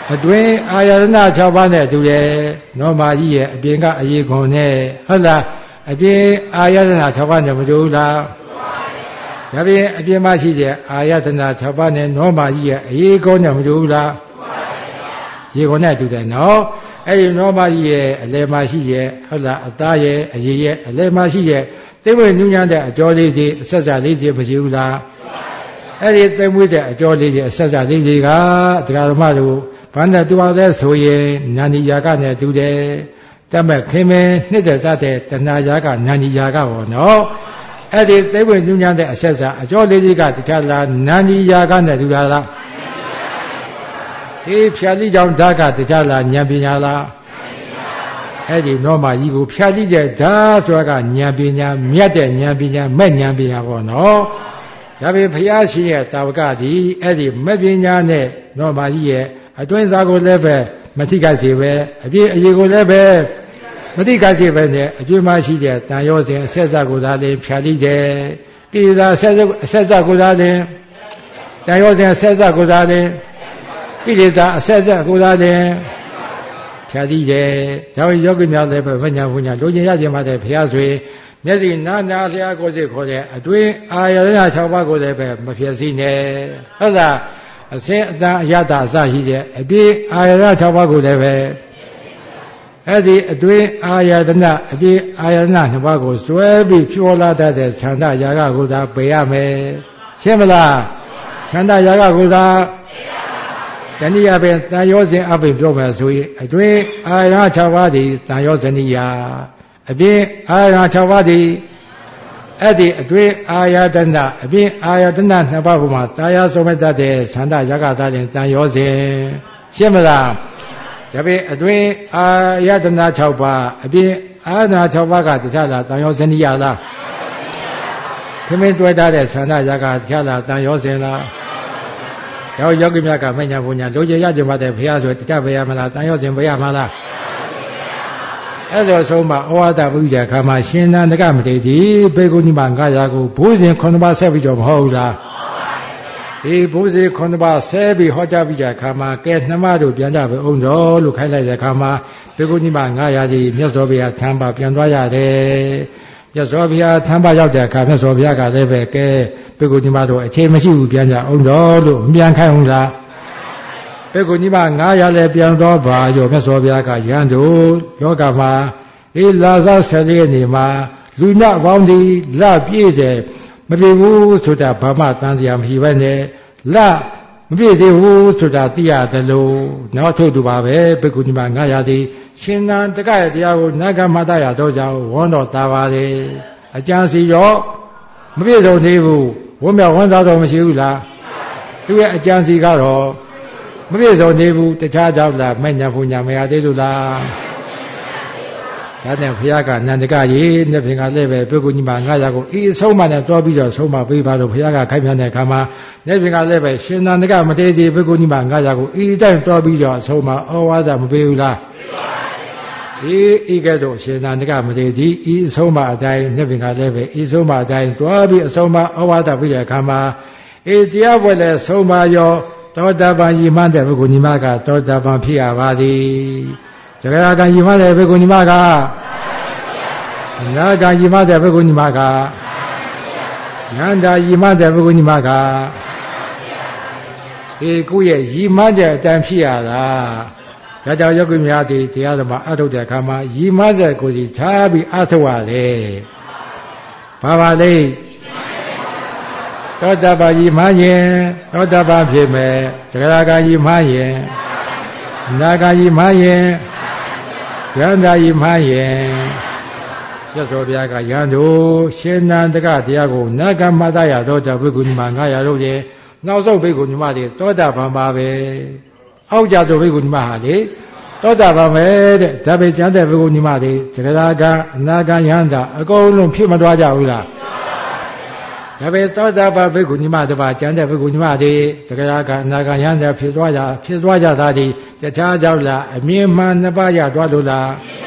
အတွင်းအာယတနာ၆ပါးနဲ့တူတယ်နောမာကြီးရဲ့အပြင်ကအရေးခွန်နဲ့ဟုတ်လားအပြင်အာယတနာ၆ပါးနဲ့မတူဘူးလားဒါပြင်အပြင်မှာရှိတဲ့အာယတနာ၆ပါးနဲ့နောမာကြီးရဲ့အရေးခွန်နဲ့မတူဘူးလားရေခွန်နဲ့တူတယ်နော်အဲ့ဒီနောမာကြီးရဲ့အလယ်မှာရှိရဲ့ဟုတ်လားအသားရဲ့အရေးရဲ့အလယ်မှာရှိရဲ့သိမ့်ဝဲနူးညံ့တဲ့အကျော်လေးတွေအဆက်ဆက်လေးတွေမရှိဘူးလားအဲ့ဒီသိမ့်ဝဲတဲ့အကျော်လေးတွေအဆက်ဆက်လေးတွေကတရားဓမ္မတို့ဘာနဲ့တူအောင်လဲဆိုရင်နာနီယာကနဲ့တူတယ်တတ်မဲ့ခင်မင်းနှစ်သက်တတ်တဲ့တဏှာယာကနာနီယာကပေါ့နော်အဲ့ဒီသိမ့်ဝဲနူးညံ့တဲ့အဆက်ဆက်အကျော်လေးတွေကတခြားလားနာနီယာကနဲ့တူတာလားဒီဖြာလိကြောင့်ဓာတ်ကတခြားလားဉာဏ်ပညာလားအဲ့ဒီနောမကြီးကိုဖြာလိတဲ့ဓာတ်ဆိုတာကဉာဏ်ပညာမြတ်တဲ့ဉာဏ်ပညာမဲ့ဉာဏ်ပညာပေါ့နော်ဒါပေဘုရားရှင်ရဲ့တာဝကဒီအဲ့ဒီမဲ့ပညာနဲ့နောမကြီးရဲ့အတွင်းသားကိုလည်းပဲမထိခိုက်စေပဲအပြည့်အရေးကိုလည်းပဲမထိခိုက်စေပဲနဲ့အကျွမ်းမရှိတဲ့တန်ရောစဉ်အဆက်ဆက်ကိုသာလည်းဖြာလိတဲ့ကိလေသာအဆက်ဆက်အဆက်ဆက်ကိုသာလည်းတန်ရောစဉ်အဆက်ဆက်ကိုသာလည်းကိလေသာအဆက်ဆက်ကိုသာလည်းဖြာလိတဲ့ဒါဝိယောဂိများလည်းပဲဝိညာဉ်ဝိညာဉ်လိုချင်ရခြင်းပါတဲ့ဘုရားဆိုရင်မျက်စိနာနာလျာကိုစိတ်ခေါ်တဲ့အတွင်းအာယတနာ၆ပါးကိုလည်းပဲမဖြစ်စီနဲ့ဟုတ်လားအစင်းအတန်အရတာအစရှိတဲ့အပြည့်အာယတနာ၆ပါးကိုလည်းပဲအဲ့ဒီအတွင်းအာယတနာအပြည့်အာယတနာနှစ်ပါးကိုစွဲပြီးဖြောလာတတ်တဲ့သန္တာယာကကိုသာပယ်ရမယ်ရှင်းမလားသန္တာယာကကိုသာတဏှိယပင်တန်ရောစဉ်အပိပြောမယ်ဆိုရင်အတွင်းအာယတနာ၆ပါးဒီတန်ရောဇနိယအပြည့်အာယတနာ၆ပါးဒီအဲ့ဒီအတွင်းအာယတနာအပြင်အာယတနာနှစ်ပါးပေါ်မှာတာယာဆုံးမဲ့တတ်တဲ့သန္တာယကသာရင်တန်ရောစဉ်ရှင်းမလားဒါပေအတွင်းအာယတနာ၆ပါးအပြင်အာယတနာ၆ပါးကတခြားလားတန်ရောဇနိယလားခမင်းတွေ့တာတဲ့သန္တာယကတခြားလားတန်ရောစဉ်လားရောက်ယောဂိမြတ်ကမညာဘုညာလိုချင်ရကြပါတဲ့ဘုရားဆိုတခြားဘယ်ရမလားတန်ရောစဉ်ဘယ်ရမလားအဲ့တော့ဆုံးမဩဝါဒပြုတဲ့အခါမှာရှင်နန္ဒကမထေရီဘေကုဏီမငါးရာကိုဘိုးစဉ်ခုနှစ်ပါးဆက်ပြီးတော့မဟုတ်ဘူးလားဒီဘိုးစဉ်ခုနှစ်ပါးဆက်ပြီးဟောကြားပြီးတဲ့အခါမှာကဲနှမတို့ပြန်ကြပဲအောင်တော်လို့ခိုင်းလိုက်တဲ့အခါမှာဘေကုဏီမငါးရာကြီးမြတ်စွာဘုရားထံပါပြန်သွားရတယ်မြတ်စွာဘုရားထံပါရောက်တဲ့အခါမြတ်စွာဘုရားကလည်းပဲကဲဘေကုဏီမတို့အခြေမရှိဘူးပြန်ကြအောင်တော်လို့မပြန်ခိုင်းဘူးလားဘေကုဏီမငါးရာလည်းပြန်တော့ပါရောမြတ်စွာဘုရားကယဟန်တို့လောကမှာဒီလာစားဆယ်လေးနေမှာလူနာပေါင်းဒီလပြည့်တယ်မပြည့်ဘူးဆိုတာဘာမှတန်စရာမရှိပဲနဲ့လမပြည့်သေးဘူးဆိုတာသိရတယ်လို့နောက်ထုတ်တူပါပဲဘေကုဏီမငါးရာသည်ရှင်နန္ဒကရဲ့တရားကိုနဂမတရတော့ကြောင့်ဝန်းတော်တာပါလေအကျမ်းစီရောမပြည့်စုံသေးဘူးဝန်းမြောက်ဝန်းသားတော်မရှိဘူးလားသူရဲ့အကျမ်းစီကတော့မပြည့်စုံသေးဘူးတခြားကြောင့်လားမဲ့ညာဖူညာမရသေးလို့လားဒါနဲ့ဘုရားကနန္ဒကရေနှစ်ဖင်ကလည်းပဲပုဂ္ဂိုလ်ကြီးမှာငါးရာကိုဤအဆုံးမနဲ့တွားပြီးတော့ဆုံးမပေးပါလို့ဘုရားကခိုင်းပြန်တဲ့အခါမှာနှစ်ဖင်ကလည်းပဲရှင်နန္ဒကမထေရီပုဂ္ဂိုလ်ကြီးမှာငါးရာကိုဤတိုင်းတွားပြီးတော့ဆုံးမဩဝါဒမပေးဘူးလားဒီဤကဲ့သို့ရှင်နန္ဒကမထေရီဤအဆုံးမအတိုင်းနှစ်ဖင်ကလည်းပဲဤဆုံးမအတိုင်းတွားပြီးအဆုံးမဩဝါဒပေးတဲ့အခါမှာဤတရားပွဲလည်းဆုံးမရောသောတာပန်ရည်မှန်းတဲ့ပုဂ္ဂိုလ်ညီမကသောတာပန်ဖြစ်ရပါသည်ဇဂရကံရည်မှန်းတဲ့ပုဂ္ဂိုလ်ညီမကအနာကံရည်မှန်းတဲ့ပုဂ္ဂိုလ်ညီမကနန္ဒာရည်မှန်းတဲ့ပုဂ္ဂိုလ်ညီမကဒီကိုယ့်ရဲ့ရည်မှန်းတဲ့အတန်ဖြစ်ရတာဒါကြောင့်ယောဂီများဒီတရားဓမ္မအထုတ်တဲ့အခါမှာရည်မှန်းတဲ့ကိုယ်စီထားပြီးအထုတ်ရတယ်ဘာပါလဲသောတာပန်ကြီးမှရင်သောတာပန်ဖြစ်မယ်သဂရကံကြီးမှရင်နာကံကြီးမှရင်ယန္တာကြီးမှရင်ရသော်ဘုရားကယန္တုရှင်နန္ဒကတရားကိုနာကမတရတော့တဲ့ဘိက္ခုနီမငါးရာတို့ရဲ့နောက်ဆုံးဘိက္ခုနီမတွေသောတာပန်ပါပဲအောက်ကြသောဘိက္ခုနီမဟာလေသောတာပန်ပဲတဲ့ဒါပေကျမ်းတဲ့ဘိက္ခုနီမတွေသဂရကံအနာကံယန္တာအကုန်လုံးဖြစ်မသွားကြဘူးလားဒါပေသောတာပန်ဘိက္ခုနီမတပါကျမ်းတဲ့ဘိက္ခုနီမတွေသဂရကအနာကယန္တာဖြစ်သွားကြဖြစ်သွားကြတာဒီတခြားကြောင့်လားအမြင်မှန်နှစ်ပါးရသွားလို့လား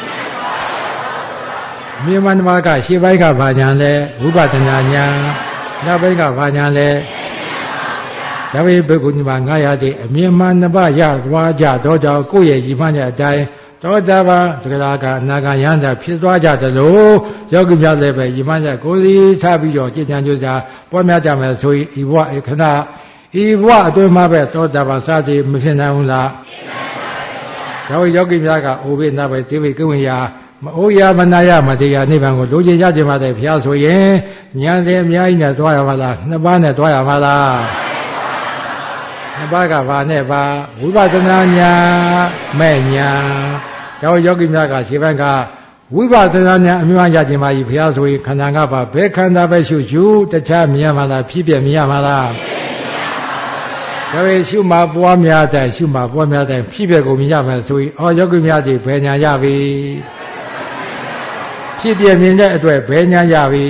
အမြင်မှန်နှစ်ပါးကရှေ့ပိုင်းကဘာညာလဲဝိပဿနာညာနောက်ပိုင်းကဘာညာလဲဒါဒါပေပုဂ္ဂိုလ်ညီမငါးရာတဲ့အမြင်မှန်နှစ်ပါးရသွားကြတော့ကြောင့်ကိုယ့်ရဲ့ရည်မှန်းတဲ့အတိုင်းသောတာပန်သက္ကရာကအနာဂံယန္တာဖြစ်သွားကြသလိုယောဂီများလည်းပဲရည်မှန်းချက်ကိုယ်စီထားပြီးတော့ကျင့်ကြံကြိုးစားပွားများကြမယ်ဆိုရင်ဤဘဝအခဏဤဘဝအတွင်းမှာပဲသောတာပန်စသည်မဖြစ်နိုင်ဘူးလားဒါဝိယောဂီများကအိုဘေနာပဲသေဝိကဝိယာမအိုရမနာရမတရားနိဗ္ဗာန်ကိုလိုချင်ရခြင်းပါတဲ့ဘုရားဆိုရင်ဉာဏ်စဉ်အများကြီးနဲ့တွားရပါလားနှစ်ပါးနဲ့တွားရပါလားနှစ်ပါးကဘာနဲ့ပါဝိပဿနာဉာဏ်မဲ့ဉာဏ်ဒါဝိယောဂီများကခြေပန်းကဝိပဿနာဉာဏ်အမြင်ရခြင်းပါကြီးဘုရားဆိုရင်ခန္ဓာငါးပါးဘယ်ခန္ဓာပဲရှုရှုတခြားမြင်ရမှာလားဖြစ်ပြမြင်ရမှာလားဒါပေရှုမှပွားများတဲ့ရှုမှပွားများတဲ့ဖြစ်ပြကုန်မြင်ရမယ်ဆိုရင်အော်ယောဂီများတွေဘယ်ညာရပြီဖြစ်ပြမြင်တဲ့အတွက်ဘယ်ညာရပြီ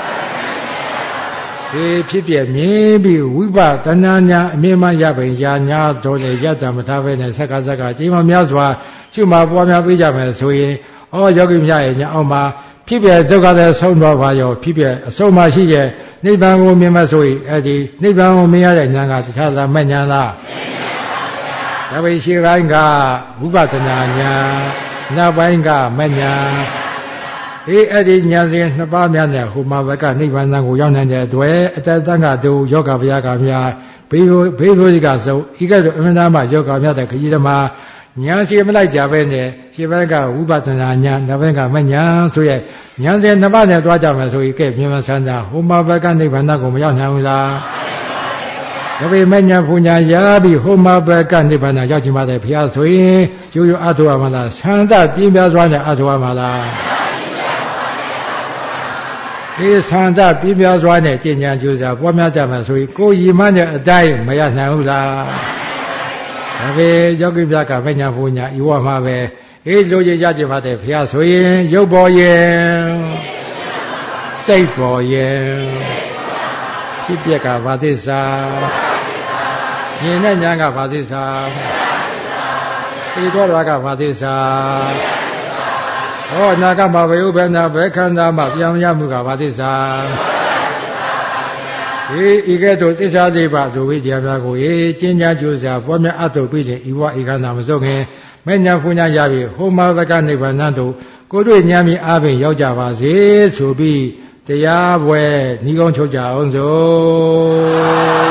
ဒီဖြစ်ပြမြင်ပြီးဝိပဿနာဉာဏ်အမြင်မှရပင်ညာညာတော်လေယတ္တမထားပဲနဲ့ဆက်ကဆက်ကချိန်မှများစွာရှုမှပွားများပေးကြမယ်ဆိုရင်အော်ယောဂီများရဲ့ညာအောင်မှာဖြစ်ပြဒုက္ခလည်းဆုံးသွားပါရောဖြစ်ပြအဆုံးမှရှိရဲ့နိဗ္ဗာန်ကိုမြင်မဆိုရင်အဲ့ဒီနိဗ္ဗာန်ကိုမြင်ရတဲ့ဉာဏ်ကတခြားလားမဲ့ဉာဏ်လားဒါပေရှိပိုင်းကဝိပဿနာဉာဏ်နောက်ပိုင်းကမဲ့ဉာဏ်အေးအဲ့ဒီဉာဏ်စဉ်နှစ်ပါးများနဲ့ဟိုမှာဘက်ကနိဗ္ဗာန်ကိုရောက်နိုင်တဲ့အတွက်အတ္တတန်ကတူယောဂဗျာကများဘေးဘေးဆိုဒီကဆုံးဤကဲ့သို့အမှန်တမ်းမှယောဂများတဲ့ခကြီးသမားဉာဏ်ရှိမလိုက်ကြပဲနဲ့ရှိဘက်ကဝိပဿနာဉာဏ်နောက်ဘက်ကမဲ့ဉာဏ်ဆိုရဲ့ဉာဏ်စဉ်နှစ်ပါးနဲ့တွားကြမယ်ဆိုရင်ကဲမြင်မဆန်းတာဟိုမှာဘက်ကနိဗ္ဗာန်ကိုမရောက်နိုင်ဘူးလားဒါပေမဲ့ဉာဏ်ပူညာရပြီးဟိုမှာဘက်ကနိဗ္ဗာန်ရောက်ချင်ပါတယ်ဘုရားဆိုရင်ရိုးရိုးအထုရမှာလားဆန္ဒပြင်းပြစွာနဲ့အထုရမှာလားဒီဆန္ဒပြင်းပြစွာနဲ့ကျင့်ကြံကြိုးစားပွားများကြမယ်ဆိုရင်ကိုယ်ရည်မှန်းတဲ့အတိုင်းမရနိုင်ဘူးလားဒါပေယောဂိပြကမညာပူညာဤဝမှာပဲအေးလိုချင်ရကြပါတဲ့ဘုရားဆိုရင်ရုပ်ပေါ်ရဲ့စိတ်ပေါ်ရဲ့ဖြစ်ပြကဘာသစ္စာမြင်တဲ့ညာကဘာသစ္စာဒီတော်ရာကဘာသစ္စာဟောနာကမှာဘယ်ဥပ္ပနာဘယ်ခန္ဓာမှာပြောင်းရမှုကဘာသစ္စာဒီဤကဲ့သို့သစ္စာလေးပါဆိုပြီးတရားများကိုအေးကျင့်ကြကြိုးစားပွားများအထုပ်ပြီးရင်ဤဝဤခန္ဓာမစုံခင်မဲ့ညာဖူညာရပြီဟိုမှာဘကနိဗ္ဗာန်တို့ကိုတို့ဉာဏ်မြင်အားဖြင့်ရောက်ကြပါစေဆိုပြီးတရားပွဲဤကုန်းချုပ်ကြအောင်စို့